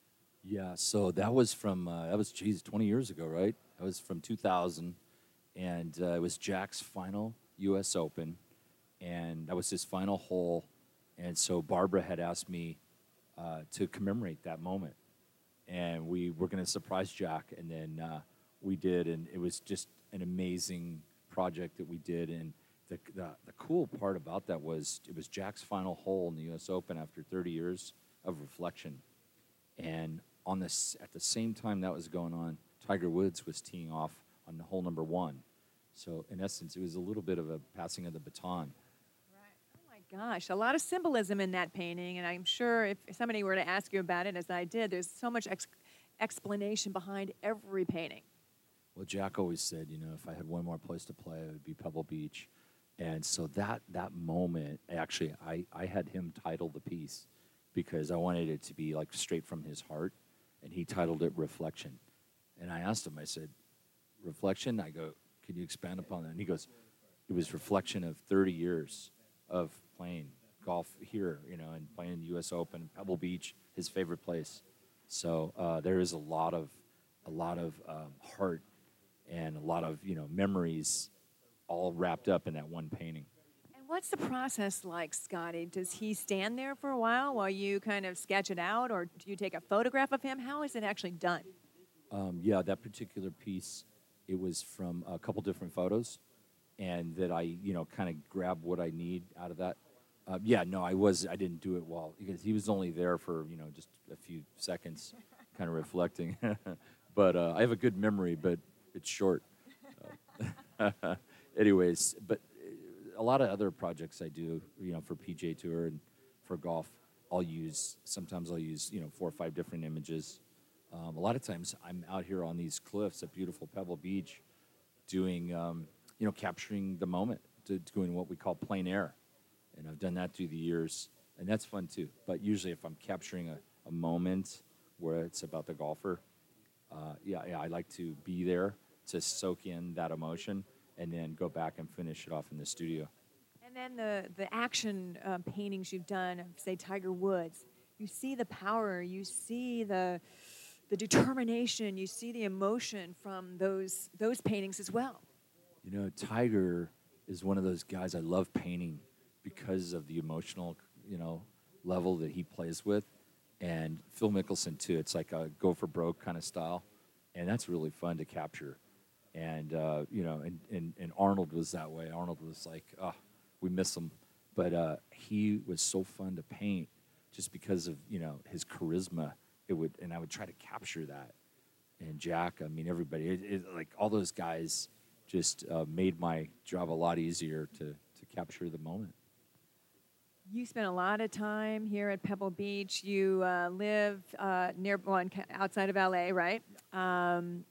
Yeah, so that was from, uh, that was, geez, twenty years ago, right? That was from two thousand, and uh, it was Jack's final U S Open, and that was his final hole. And so Barbara had asked me uh, to commemorate that moment, and we were going to surprise Jack, and then uh, we did, and it was just an amazing project that we did. And the, the the cool part about that was it was Jack's final hole in the U S Open after thirty years of reflection. And on this, at the same time that was going on, Tiger Woods was teeing off on the hole number one. So in essence, it was a little bit of a passing of the baton. Right. Oh my gosh, a lot of symbolism in that painting, and I'm sure if somebody were to ask you about it, as I did, there's so much ex- explanation behind every painting. Well, Jack always said, you know, if I had one more place to play, it would be Pebble Beach. And so that that moment, actually, I, I had him title the piece because I wanted it to be like straight from his heart, and he titled it Reflection. And I asked him, I said, Reflection? I go, can you expand upon that? And he goes, it was reflection of thirty years of playing golf here, you know, and playing the U S Open, Pebble Beach, his favorite place. So uh, there is a lot of a lot of um, heart and a lot of you know memories all wrapped up in that one painting. And what's the process like, Scotty? Does he stand there for a while while you kind of sketch it out, or do you take a photograph of him? How is it actually done? Um, yeah, that particular piece, it was from a couple different photos, and that I, you know, kind of grab what I need out of that. Uh, yeah, no, I was, I didn't do it well because he was only there for, you know, just a few seconds, kind of reflecting. But uh, I have a good memory, but it's short. Uh, anyways, but uh, a lot of other projects I do, you know, for P G A Tour and for golf, I'll use, sometimes I'll use, you know, four or five different images. Um, a lot of times I'm out here on these cliffs at beautiful Pebble Beach doing, um, you know, capturing the moment, to, doing what we call plein air. And I've done that through the years, and that's fun too. But usually if I'm capturing a, a moment where it's about the golfer, uh, yeah, yeah, I like to be there to soak in that emotion and then go back and finish it off in the studio. And then the, the action uh, paintings you've done of, say, Tiger Woods, you see the power, you see the the determination, you see the emotion from those those paintings as well. You know, Tiger is one of those guys I love painting because of the emotional, you know, level that he plays with. And Phil Mickelson, too. It's like a go for broke kind of style. And that's really fun to capture. And, uh, you know, and, and, and Arnold was that way. Arnold was like, oh, we miss him. But uh, he was so fun to paint just because of, you know, his charisma. It would, and I would try to capture that. And Jack, I mean, everybody, it, it, like all those guys just uh, made my job a lot easier to, to capture the moment. You spent a lot of time here at Pebble Beach. You uh, live uh, near, well, in Ca- outside of L A, right? Um,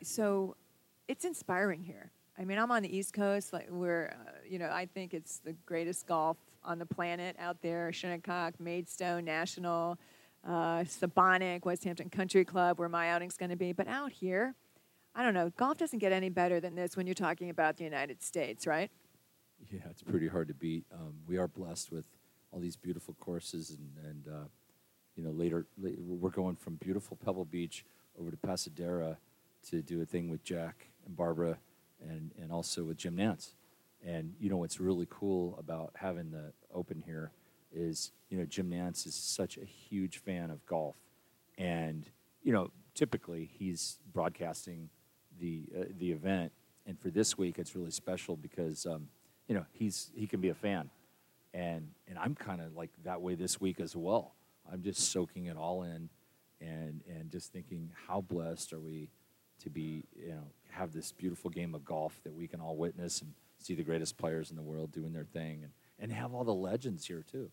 so it's inspiring here. I mean, I'm on the East Coast. Like we're, uh, you know, I think it's the greatest golf on the planet out there. Shinnecock, Maidstone National, uh, Sabonic, West Hampton Country Club, where my outing's going to be. But out here, I don't know, golf doesn't get any better than this when you're talking about the United States, right? Yeah, it's pretty hard to beat. Um, we are blessed with all these beautiful courses, and, and uh, you know, later, later we're going from beautiful Pebble Beach over to Pasadena to do a thing with Jack and Barbara, and, and also with Jim Nantz. And you know what's really cool about having the Open here is, you know, Jim Nantz is such a huge fan of golf, and you know, typically he's broadcasting the uh, the event, and for this week it's really special because um, you know he's he can be a fan, and and I'm kind of like that way this week as well. I'm just soaking it all in, and and just thinking how blessed are we to be, you know, have this beautiful game of golf that we can all witness and see the greatest players in the world doing their thing, and and have all the legends here too.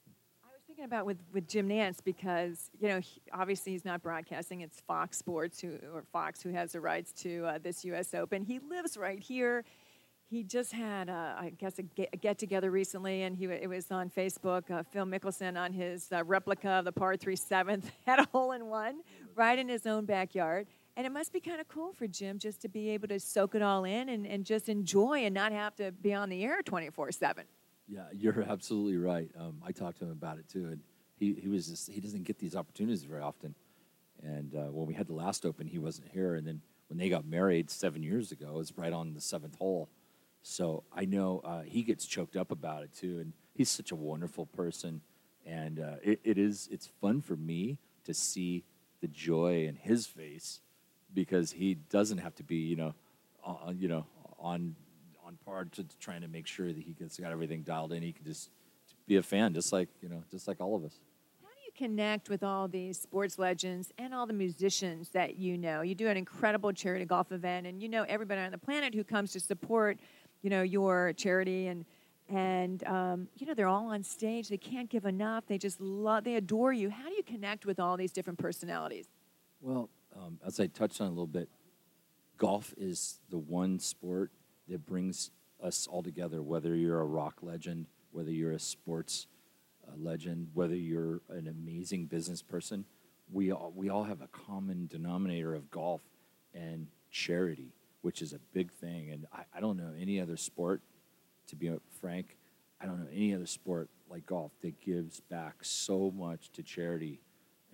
I was thinking about with, with Jim Nantz because, you know, he, obviously he's not broadcasting. It's Fox Sports who, or Fox who has the rights to uh, this U S Open. He lives right here. He just had, uh, I guess, a get, a get together recently, and he it was on Facebook. Uh, Phil Mickelson on his uh, replica of the par three seventh had a hole in one right in his own backyard. And it must be kind of cool for Jim just to be able to soak it all in and, and just enjoy and not have to be on the air twenty-four seven. Yeah, you're absolutely right. Um, I talked to him about it too, and he, he was just, he doesn't get these opportunities very often. And uh, when we had the last Open, he wasn't here, and then when they got married seven years ago, it was right on the seventh hole. So I know uh, he gets choked up about it too, and he's such a wonderful person, and uh, it, it is it's fun for me to see the joy in his face because he doesn't have to be, you know, on, you know, on. on par to, to trying to make sure that he gets got everything dialed in. He can just be a fan, just like, you know, just like all of us. How do you connect with all these sports legends and all the musicians that you know? You do an incredible charity golf event, and you know everybody on the planet who comes to support, you know, your charity, and and um, you know they're all on stage. They can't give enough. They just love, they adore you. How do you connect with all these different personalities? Well, um, as I touched on a little bit, golf is the one sport that brings us all together, whether you're a rock legend, whether you're a sports uh, legend, whether you're an amazing business person. We all, we all have a common denominator of golf and charity, which is a big thing. And I, I don't know any other sport, to be frank, I don't know any other sport like golf that gives back so much to charity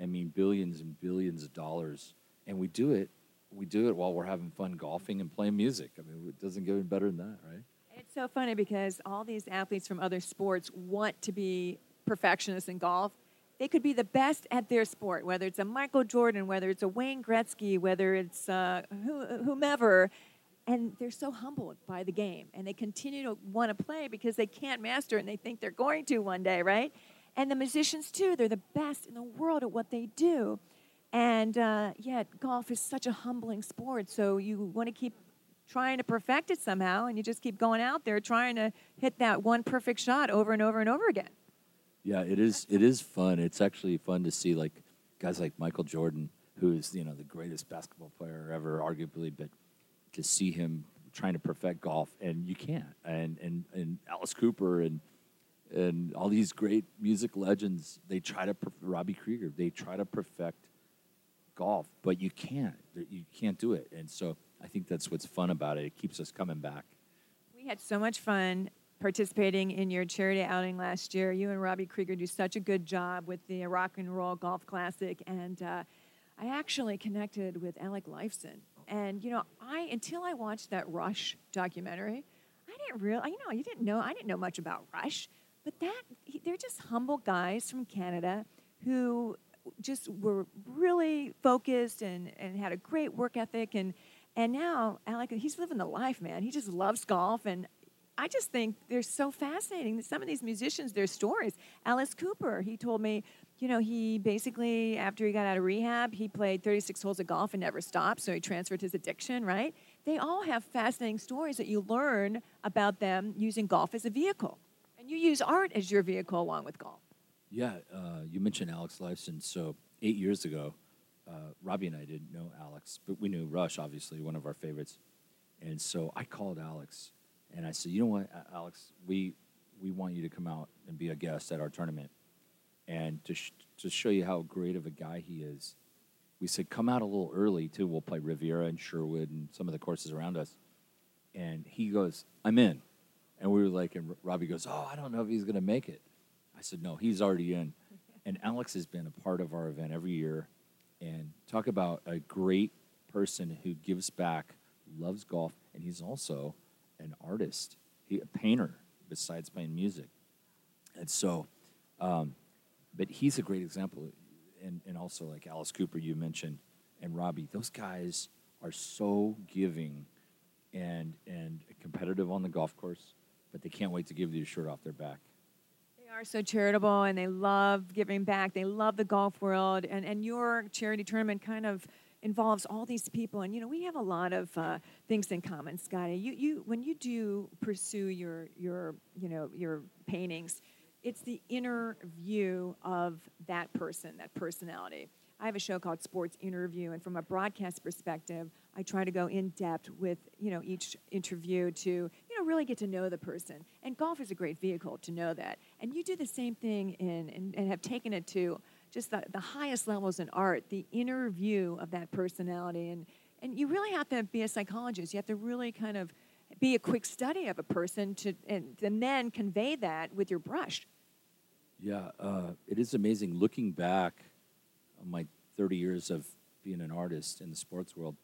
I mean, billions and billions of dollars, and we do it. We do it while we're having fun golfing and playing music. I mean, it doesn't get any better than that, right? It's so funny because all these athletes from other sports want to be perfectionists in golf. They could be the best at their sport, whether it's a Michael Jordan, whether it's a Wayne Gretzky, whether it's uh, whomever, and they're so humbled by the game, and they continue to want to play because they can't master it, and they think they're going to one day, right? And the musicians, too, they're the best in the world at what they do. And, uh, yet, golf is such a humbling sport, so you want to keep trying to perfect it somehow, and you just keep going out there trying to hit that one perfect shot over and over and over again. Yeah, it is. It is fun. It's actually fun to see like guys like Michael Jordan, who is you know the greatest basketball player ever, arguably, but to see him trying to perfect golf, and you can't. And and, and Alice Cooper and and all these great music legends, they try to perf- Robbie Krieger, they try to perfect golf, but you can't. You can't do it. And so I think that's what's fun about it. It keeps us coming back. We had so much fun participating in your charity outing last year. You and Robbie Krieger do such a good job with the Rock and Roll Golf Classic, and uh, I actually connected with Alec Lifeson. And you know, I until I watched that Rush documentary, I didn't real. You know, you didn't know. I didn't know much about Rush, but that he, they're just humble guys from Canada who just were really focused and, and had a great work ethic. And and now Alec, he's living the life, man. He just loves golf, and I just think they're so fascinating. Some of these musicians, their stories. Alice Cooper, he told me, you know, he basically, after he got out of rehab, he played thirty-six holes of golf and never stopped, so he transferred his addiction, right? They all have fascinating stories that you learn about them using golf as a vehicle. And you use art as your vehicle along with golf. Yeah, uh, you mentioned Alex Lifeson. So eight years ago, uh, Robbie and I didn't know Alex, but we knew Rush, obviously, one of our favorites. And so I called Alex. And I said, you know what, Alex, we we want you to come out and be a guest at our tournament. And to, sh- to show you how great of a guy he is, we said, come out a little early, too. We'll play Riviera and Sherwood and some of the courses around us. And he goes, I'm in. And we were like, and Robbie goes, oh, I don't know if he's going to make it. I said, no, he's already in. And Alex has been a part of our event every year. And talk about a great person who gives back, loves golf, and he's also an artist, he, a painter, besides playing music. And so, um, but he's a great example. And, and also like Alice Cooper, you mentioned, and Robbie, those guys are so giving and, and competitive on the golf course, but they can't wait to give you a shirt off their back. They are so charitable, and they love giving back. They love the golf world, and, and your charity tournament kind of involves all these people, and you know we have a lot of uh, things in common, Scotty. You, you, when you do pursue your, your, you know, your paintings, it's the inner view of that person, that personality. I have a show called Sports Interview, and from a broadcast perspective, I try to go in depth with you know each interview to you know really get to know the person. And golf is a great vehicle to know that. And you do the same thing in and, and have taken it to just the, the highest levels in art, the inner view of that personality. And, and you really have to be a psychologist. You have to really kind of be a quick study of a person to and, and then convey that with your brush. Yeah, uh, it is amazing looking back on my thirty years of being an artist in the sports world.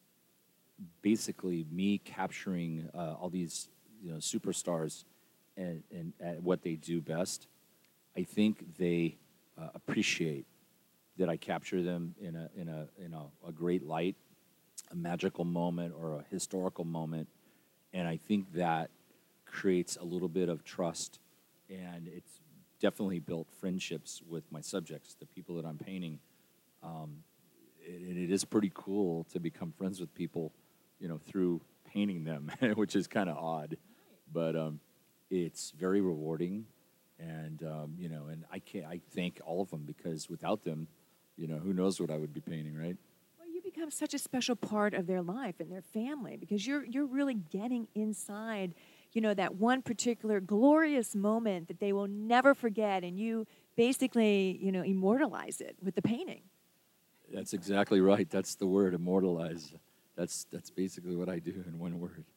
Basically, me capturing uh, all these you know superstars and, and at what they do best. I think they uh, appreciate that I capture them in a in a in a, a great light, a magical moment or a historical moment, and I think that creates a little bit of trust, and it's definitely built friendships with my subjects, the people that I'm painting. Um, it, it is pretty cool to become friends with people, you know, through painting them, which is kind of odd, but um, it's very rewarding. And, um, you know, and I can't, I thank all of them because without them, you know, who knows what I would be painting, right? Well, you become such a special part of their life and their family because you're you're really getting inside, you know, that one particular glorious moment that they will never forget, and you basically, you know, immortalize it with the painting. That's exactly right. That's the word, immortalize. That's that's basically what I do in one word.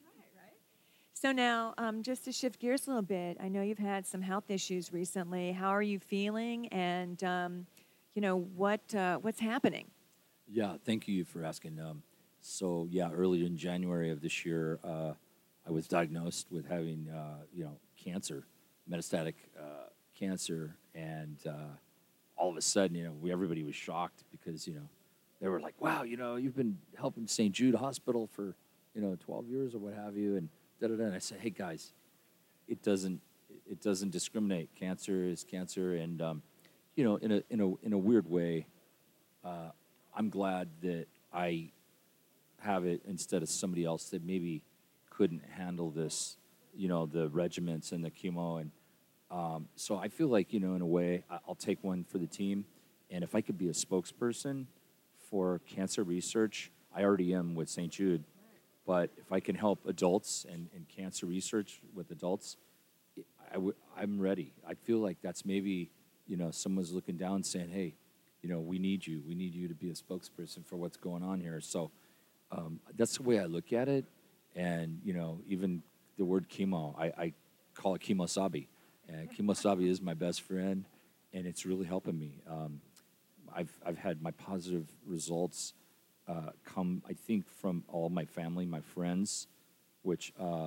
So now, um, just to shift gears a little bit, I know you've had some health issues recently. How are you feeling? And, um, you know, what uh, what's happening. Yeah, thank you for asking. Um, so yeah, earlier in January of this year, uh, I was diagnosed with having uh, you know cancer, metastatic uh, cancer, and uh, all of a sudden, you know, we, everybody was shocked because you know they were like, "Wow, you know, you've been helping Saint Jude Hospital for you know twelve years or what have you," and da da da. And I said, "Hey guys, it doesn't it doesn't discriminate. Cancer is cancer, and um, you know, in a in a in a weird way." Uh, I'm glad that I have it instead of somebody else that maybe couldn't handle this, you know, the regiments and the chemo. And um, so I feel like, you know, in a way, I- I'll take one for the team. And if I could be a spokesperson for cancer research, I already am with Saint Jude. But if I can help adults and, and cancer research with adults, I w- I'm ready. I feel like that's maybe, you know, someone's looking down saying, hey, you know, we need you. We need you to be a spokesperson for what's going on here. So um, that's the way I look at it. And, you know, even the word chemo, I, I call it chemosabi. And chemosabi is my best friend, and it's really helping me. Um, I've, I've had my positive results uh, come, I think, from all my family, my friends, which uh,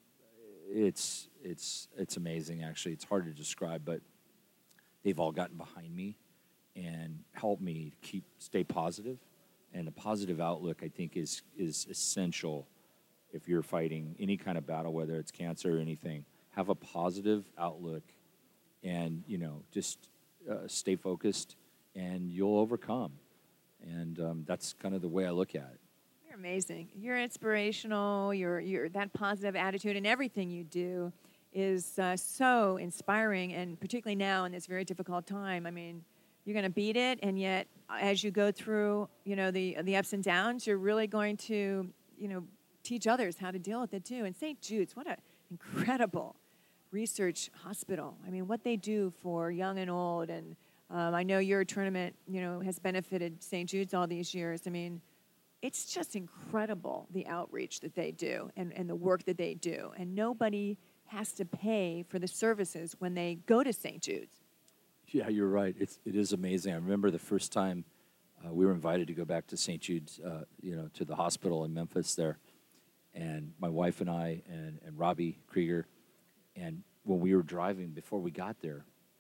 it's, it's, it's amazing, actually. It's hard to describe, but they've all gotten behind me and help me keep stay positive. And a positive outlook, I think, is is essential if you're fighting any kind of battle, whether it's cancer or anything. Have a positive outlook, and you know, just uh, stay focused, and you'll overcome. And um, that's kind of the way I look at it. You're amazing. You're inspirational. You're, you're that positive attitude, and everything you do is uh, so inspiring, and particularly now in this very difficult time. I mean, you're going to beat it, and yet as you go through, you know, the the ups and downs, you're really going to, you know, teach others how to deal with it too. And Saint Jude's, what an incredible research hospital. I mean, what they do for young and old, and um, I know your tournament, you know, has benefited Saint Jude's all these years. I mean, it's just incredible the outreach that they do and, and the work that they do. And nobody has to pay for the services when they go to Saint Jude's. Yeah, you're right. It's it is amazing. I remember the first time uh, we were invited to go back to Saint Jude's, uh, you know, to the hospital in Memphis there, and my wife and I and, and Robbie Krieger, and when we were driving before we got there,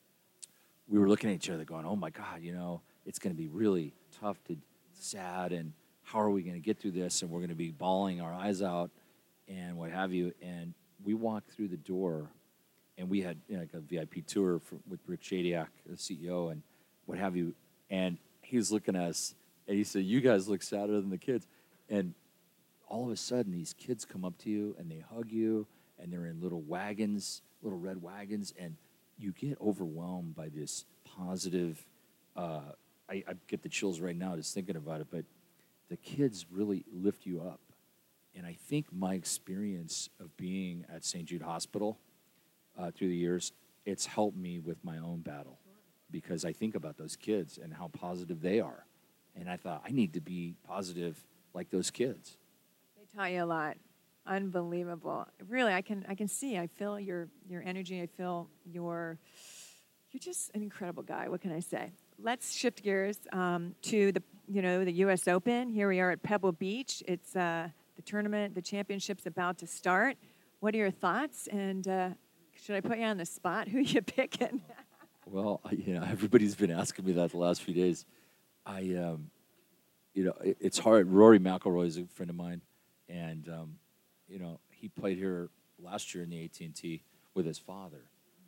we were looking at each other going, "Oh my God, you know, it's going to be really tough to sad, and how are we going to get through this? And we're going to be bawling our eyes out, and what have you." And we walked through the door. And we had, you know, like a V I P tour for, with Rick Shadiak, the C E O, and what have you. And he was looking at us, and he said, "You guys look sadder than the kids." And all of a sudden, these kids come up to you, and they hug you, and they're in little wagons, little red wagons, and you get overwhelmed by this positive. Uh, I, I get the chills right now just thinking about it, but the kids really lift you up. And I think my experience of being at Saint Jude Hospital Uh, through the years, it's helped me with my own battle because I think about those kids and how positive they are. And I thought, I need to be positive like those kids. They taught you a lot. Unbelievable. Really, I can I can see. I feel your your energy. I feel your. You're just an incredible guy. What can I say? Let's shift gears um, to the you know the U S Open. Here we are at Pebble Beach. It's uh, the tournament, the championship's about to start. What are your thoughts? And uh, should I put you on the spot? Who you picking? Well, I- you know, everybody's been asking me that the last few days. I, um, you know, it, it's hard. Rory McIlroy is a friend of mine, and um, you know, he played here last year in the A T and T with his father,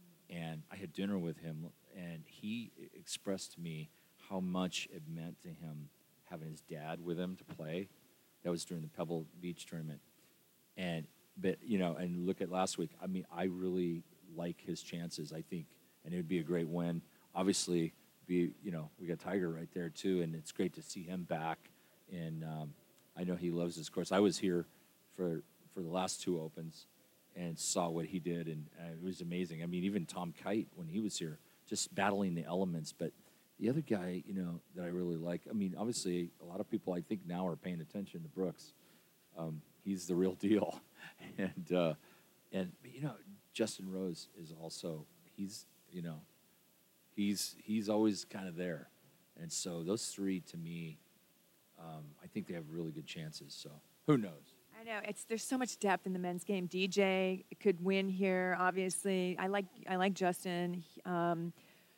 and I had dinner with him, and he expressed to me how much it meant to him having his dad with him to play. That was during the Pebble Beach tournament, and but you know, and look at last week. I mean, I really like his chances. I think, and it would be a great win. Obviously, be you know, we got Tiger right there too, and it's great to see him back. And um, I know he loves this course. I was here for for the last two opens and saw what he did, and uh, it was amazing. I mean, even Tom Kite when he was here, just battling the elements. But the other guy, you know, that I really like. I mean, obviously, a lot of people I think now are paying attention to Brooks. Um, he's the real deal. And, uh, and you know, Justin Rose is also, he's, you know, he's he's always kind of there. And so those three, to me, um, I think they have really good chances. So who knows? I know it's there's so much depth in the men's game. D J could win here, obviously. I like I like Justin. Um,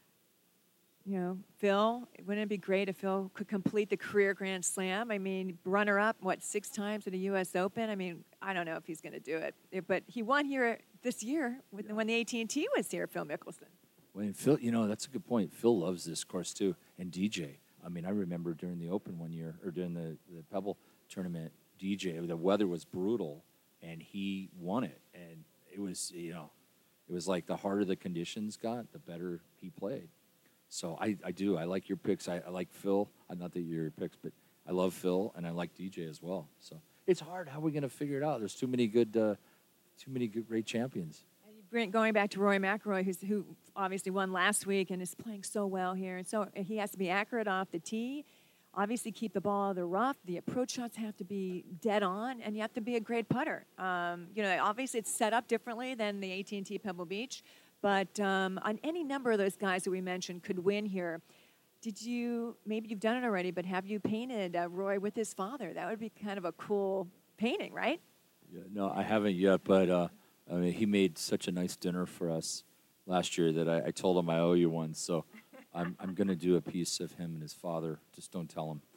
you know, Phil. Wouldn't it be great if Phil could complete the career Grand Slam? I mean, runner-up, what, six times at a U S Open? I mean, I don't know if he's going to do it, It- but he won here this year with, Yeah. when the A T and T was here. Phil Mickelson. When Phil, you know, that's a good point. Phil loves this course too, and D J. I mean, I remember during the Open one year, or during the, the Pebble tournament, D J. The weather was brutal, and he won it. And it was, you know, it was like the harder the conditions got, the better he played. So I, I do. I like your picks. I, I like Phil. Uh, Not that you're your picks, but I love Phil, and I like D J as well. So it's hard. How are we going to figure it out? There's too many good, uh, too many good, great champions. And you bring- Going back to Rory McIlroy, who's, who obviously won last week and is playing so well here. And so he has to be accurate off the tee, obviously keep the ball out of the rough. The approach shots have to be dead on, and you have to be a great putter. Um, you know, obviously it's set up differently than the A T and T Pebble Beach, but um, on any number of those guys that we mentioned could win here. Did you, maybe you've done it already, but have you painted uh, Roy with his father? That would be kind of a cool painting, right? Yeah, no, I haven't yet, but uh, I mean, he made such a nice dinner for us last year that I, I told him I owe you one. So I'm I'm going to do a piece of him and his father. Just don't tell him.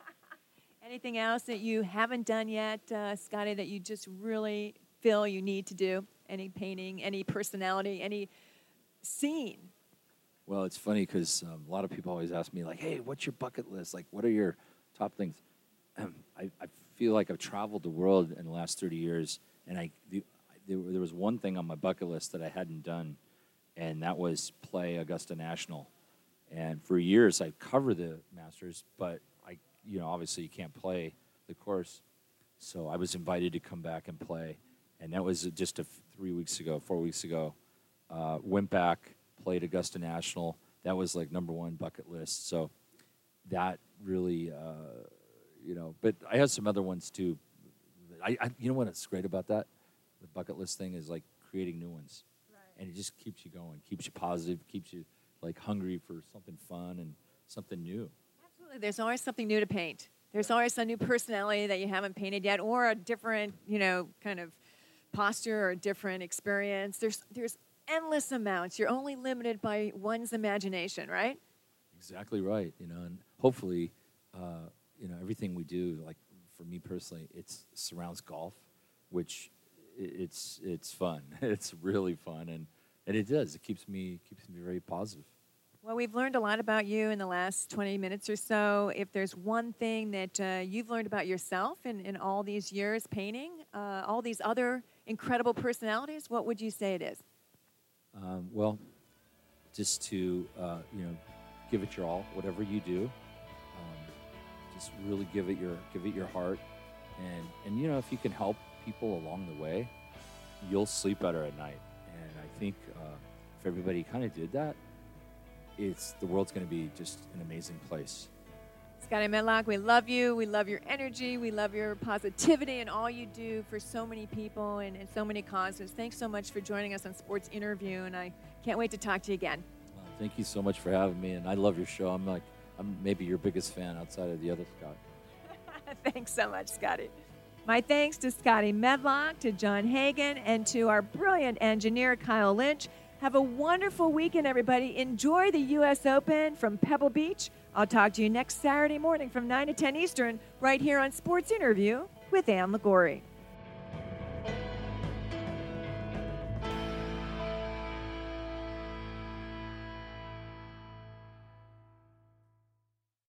Anything else that you haven't done yet, uh, Scotty, that you just really feel you need to do? Any painting, any personality, any scene? Well, it's funny because um, a lot of people always ask me, like, hey, what's your bucket list? Like, what are your top things? Um, I, I feel like I've traveled the world in the last thirty years, and I the, there, there was one thing on my bucket list that I hadn't done, and that was play Augusta National. And for years, I covered the Masters, but I, you know, obviously you can't play the course. So I was invited to come back and play, and that was just a f- three weeks ago, four weeks ago. Uh, went back, played Augusta National. That was like number one bucket list. So that really, uh, you know, but I have some other ones too. I, I, you know what's great about that? The bucket list thing is like creating new ones, Right. and it just keeps you going, keeps you positive, keeps you like hungry for something fun and something new. Absolutely. There's always something new to paint. There's always a new personality that you haven't painted yet, or a different, you know, kind of posture or a different experience. There's there's endless amounts. You're only limited by one's imagination, right? Exactly right. You know, and hopefully, uh, you know, everything we do, like for me personally, it's surrounds golf, which i- it's it's fun. It's really fun, and and it does. It keeps me keeps me very positive. Well, we've learned a lot about you in the last twenty minutes or so. If there's one thing that uh, you've learned about yourself in, in all these years painting, uh, all these other incredible personalities, what would you say it is? Um, well, just to uh, you know, give it your all, whatever you do. Um, just really give it your give it your heart, and and you know, if you can help people along the way, you'll sleep better at night. And I think uh, if everybody kind of did that, it's the world's going to be just an amazing place. Scotty Medlock, we love you. We love your energy. We love your positivity and all you do for so many people and, and so many causes. Thanks so much for joining us on Sports Interview, and I can't wait to talk to you again. Uh, thank you so much for having me, and I love your show. I'm like I'm maybe your biggest fan outside of the other Scott. Thanks so much, Scotty. My thanks to Scotty Medlock, to John Hagan, and to our brilliant engineer, Kyle Lynch. Have a wonderful weekend, everybody. Enjoy the U S Open from Pebble Beach. I'll talk to you next Saturday morning from nine to ten Eastern right here on Sports Interview with Ann Liguori.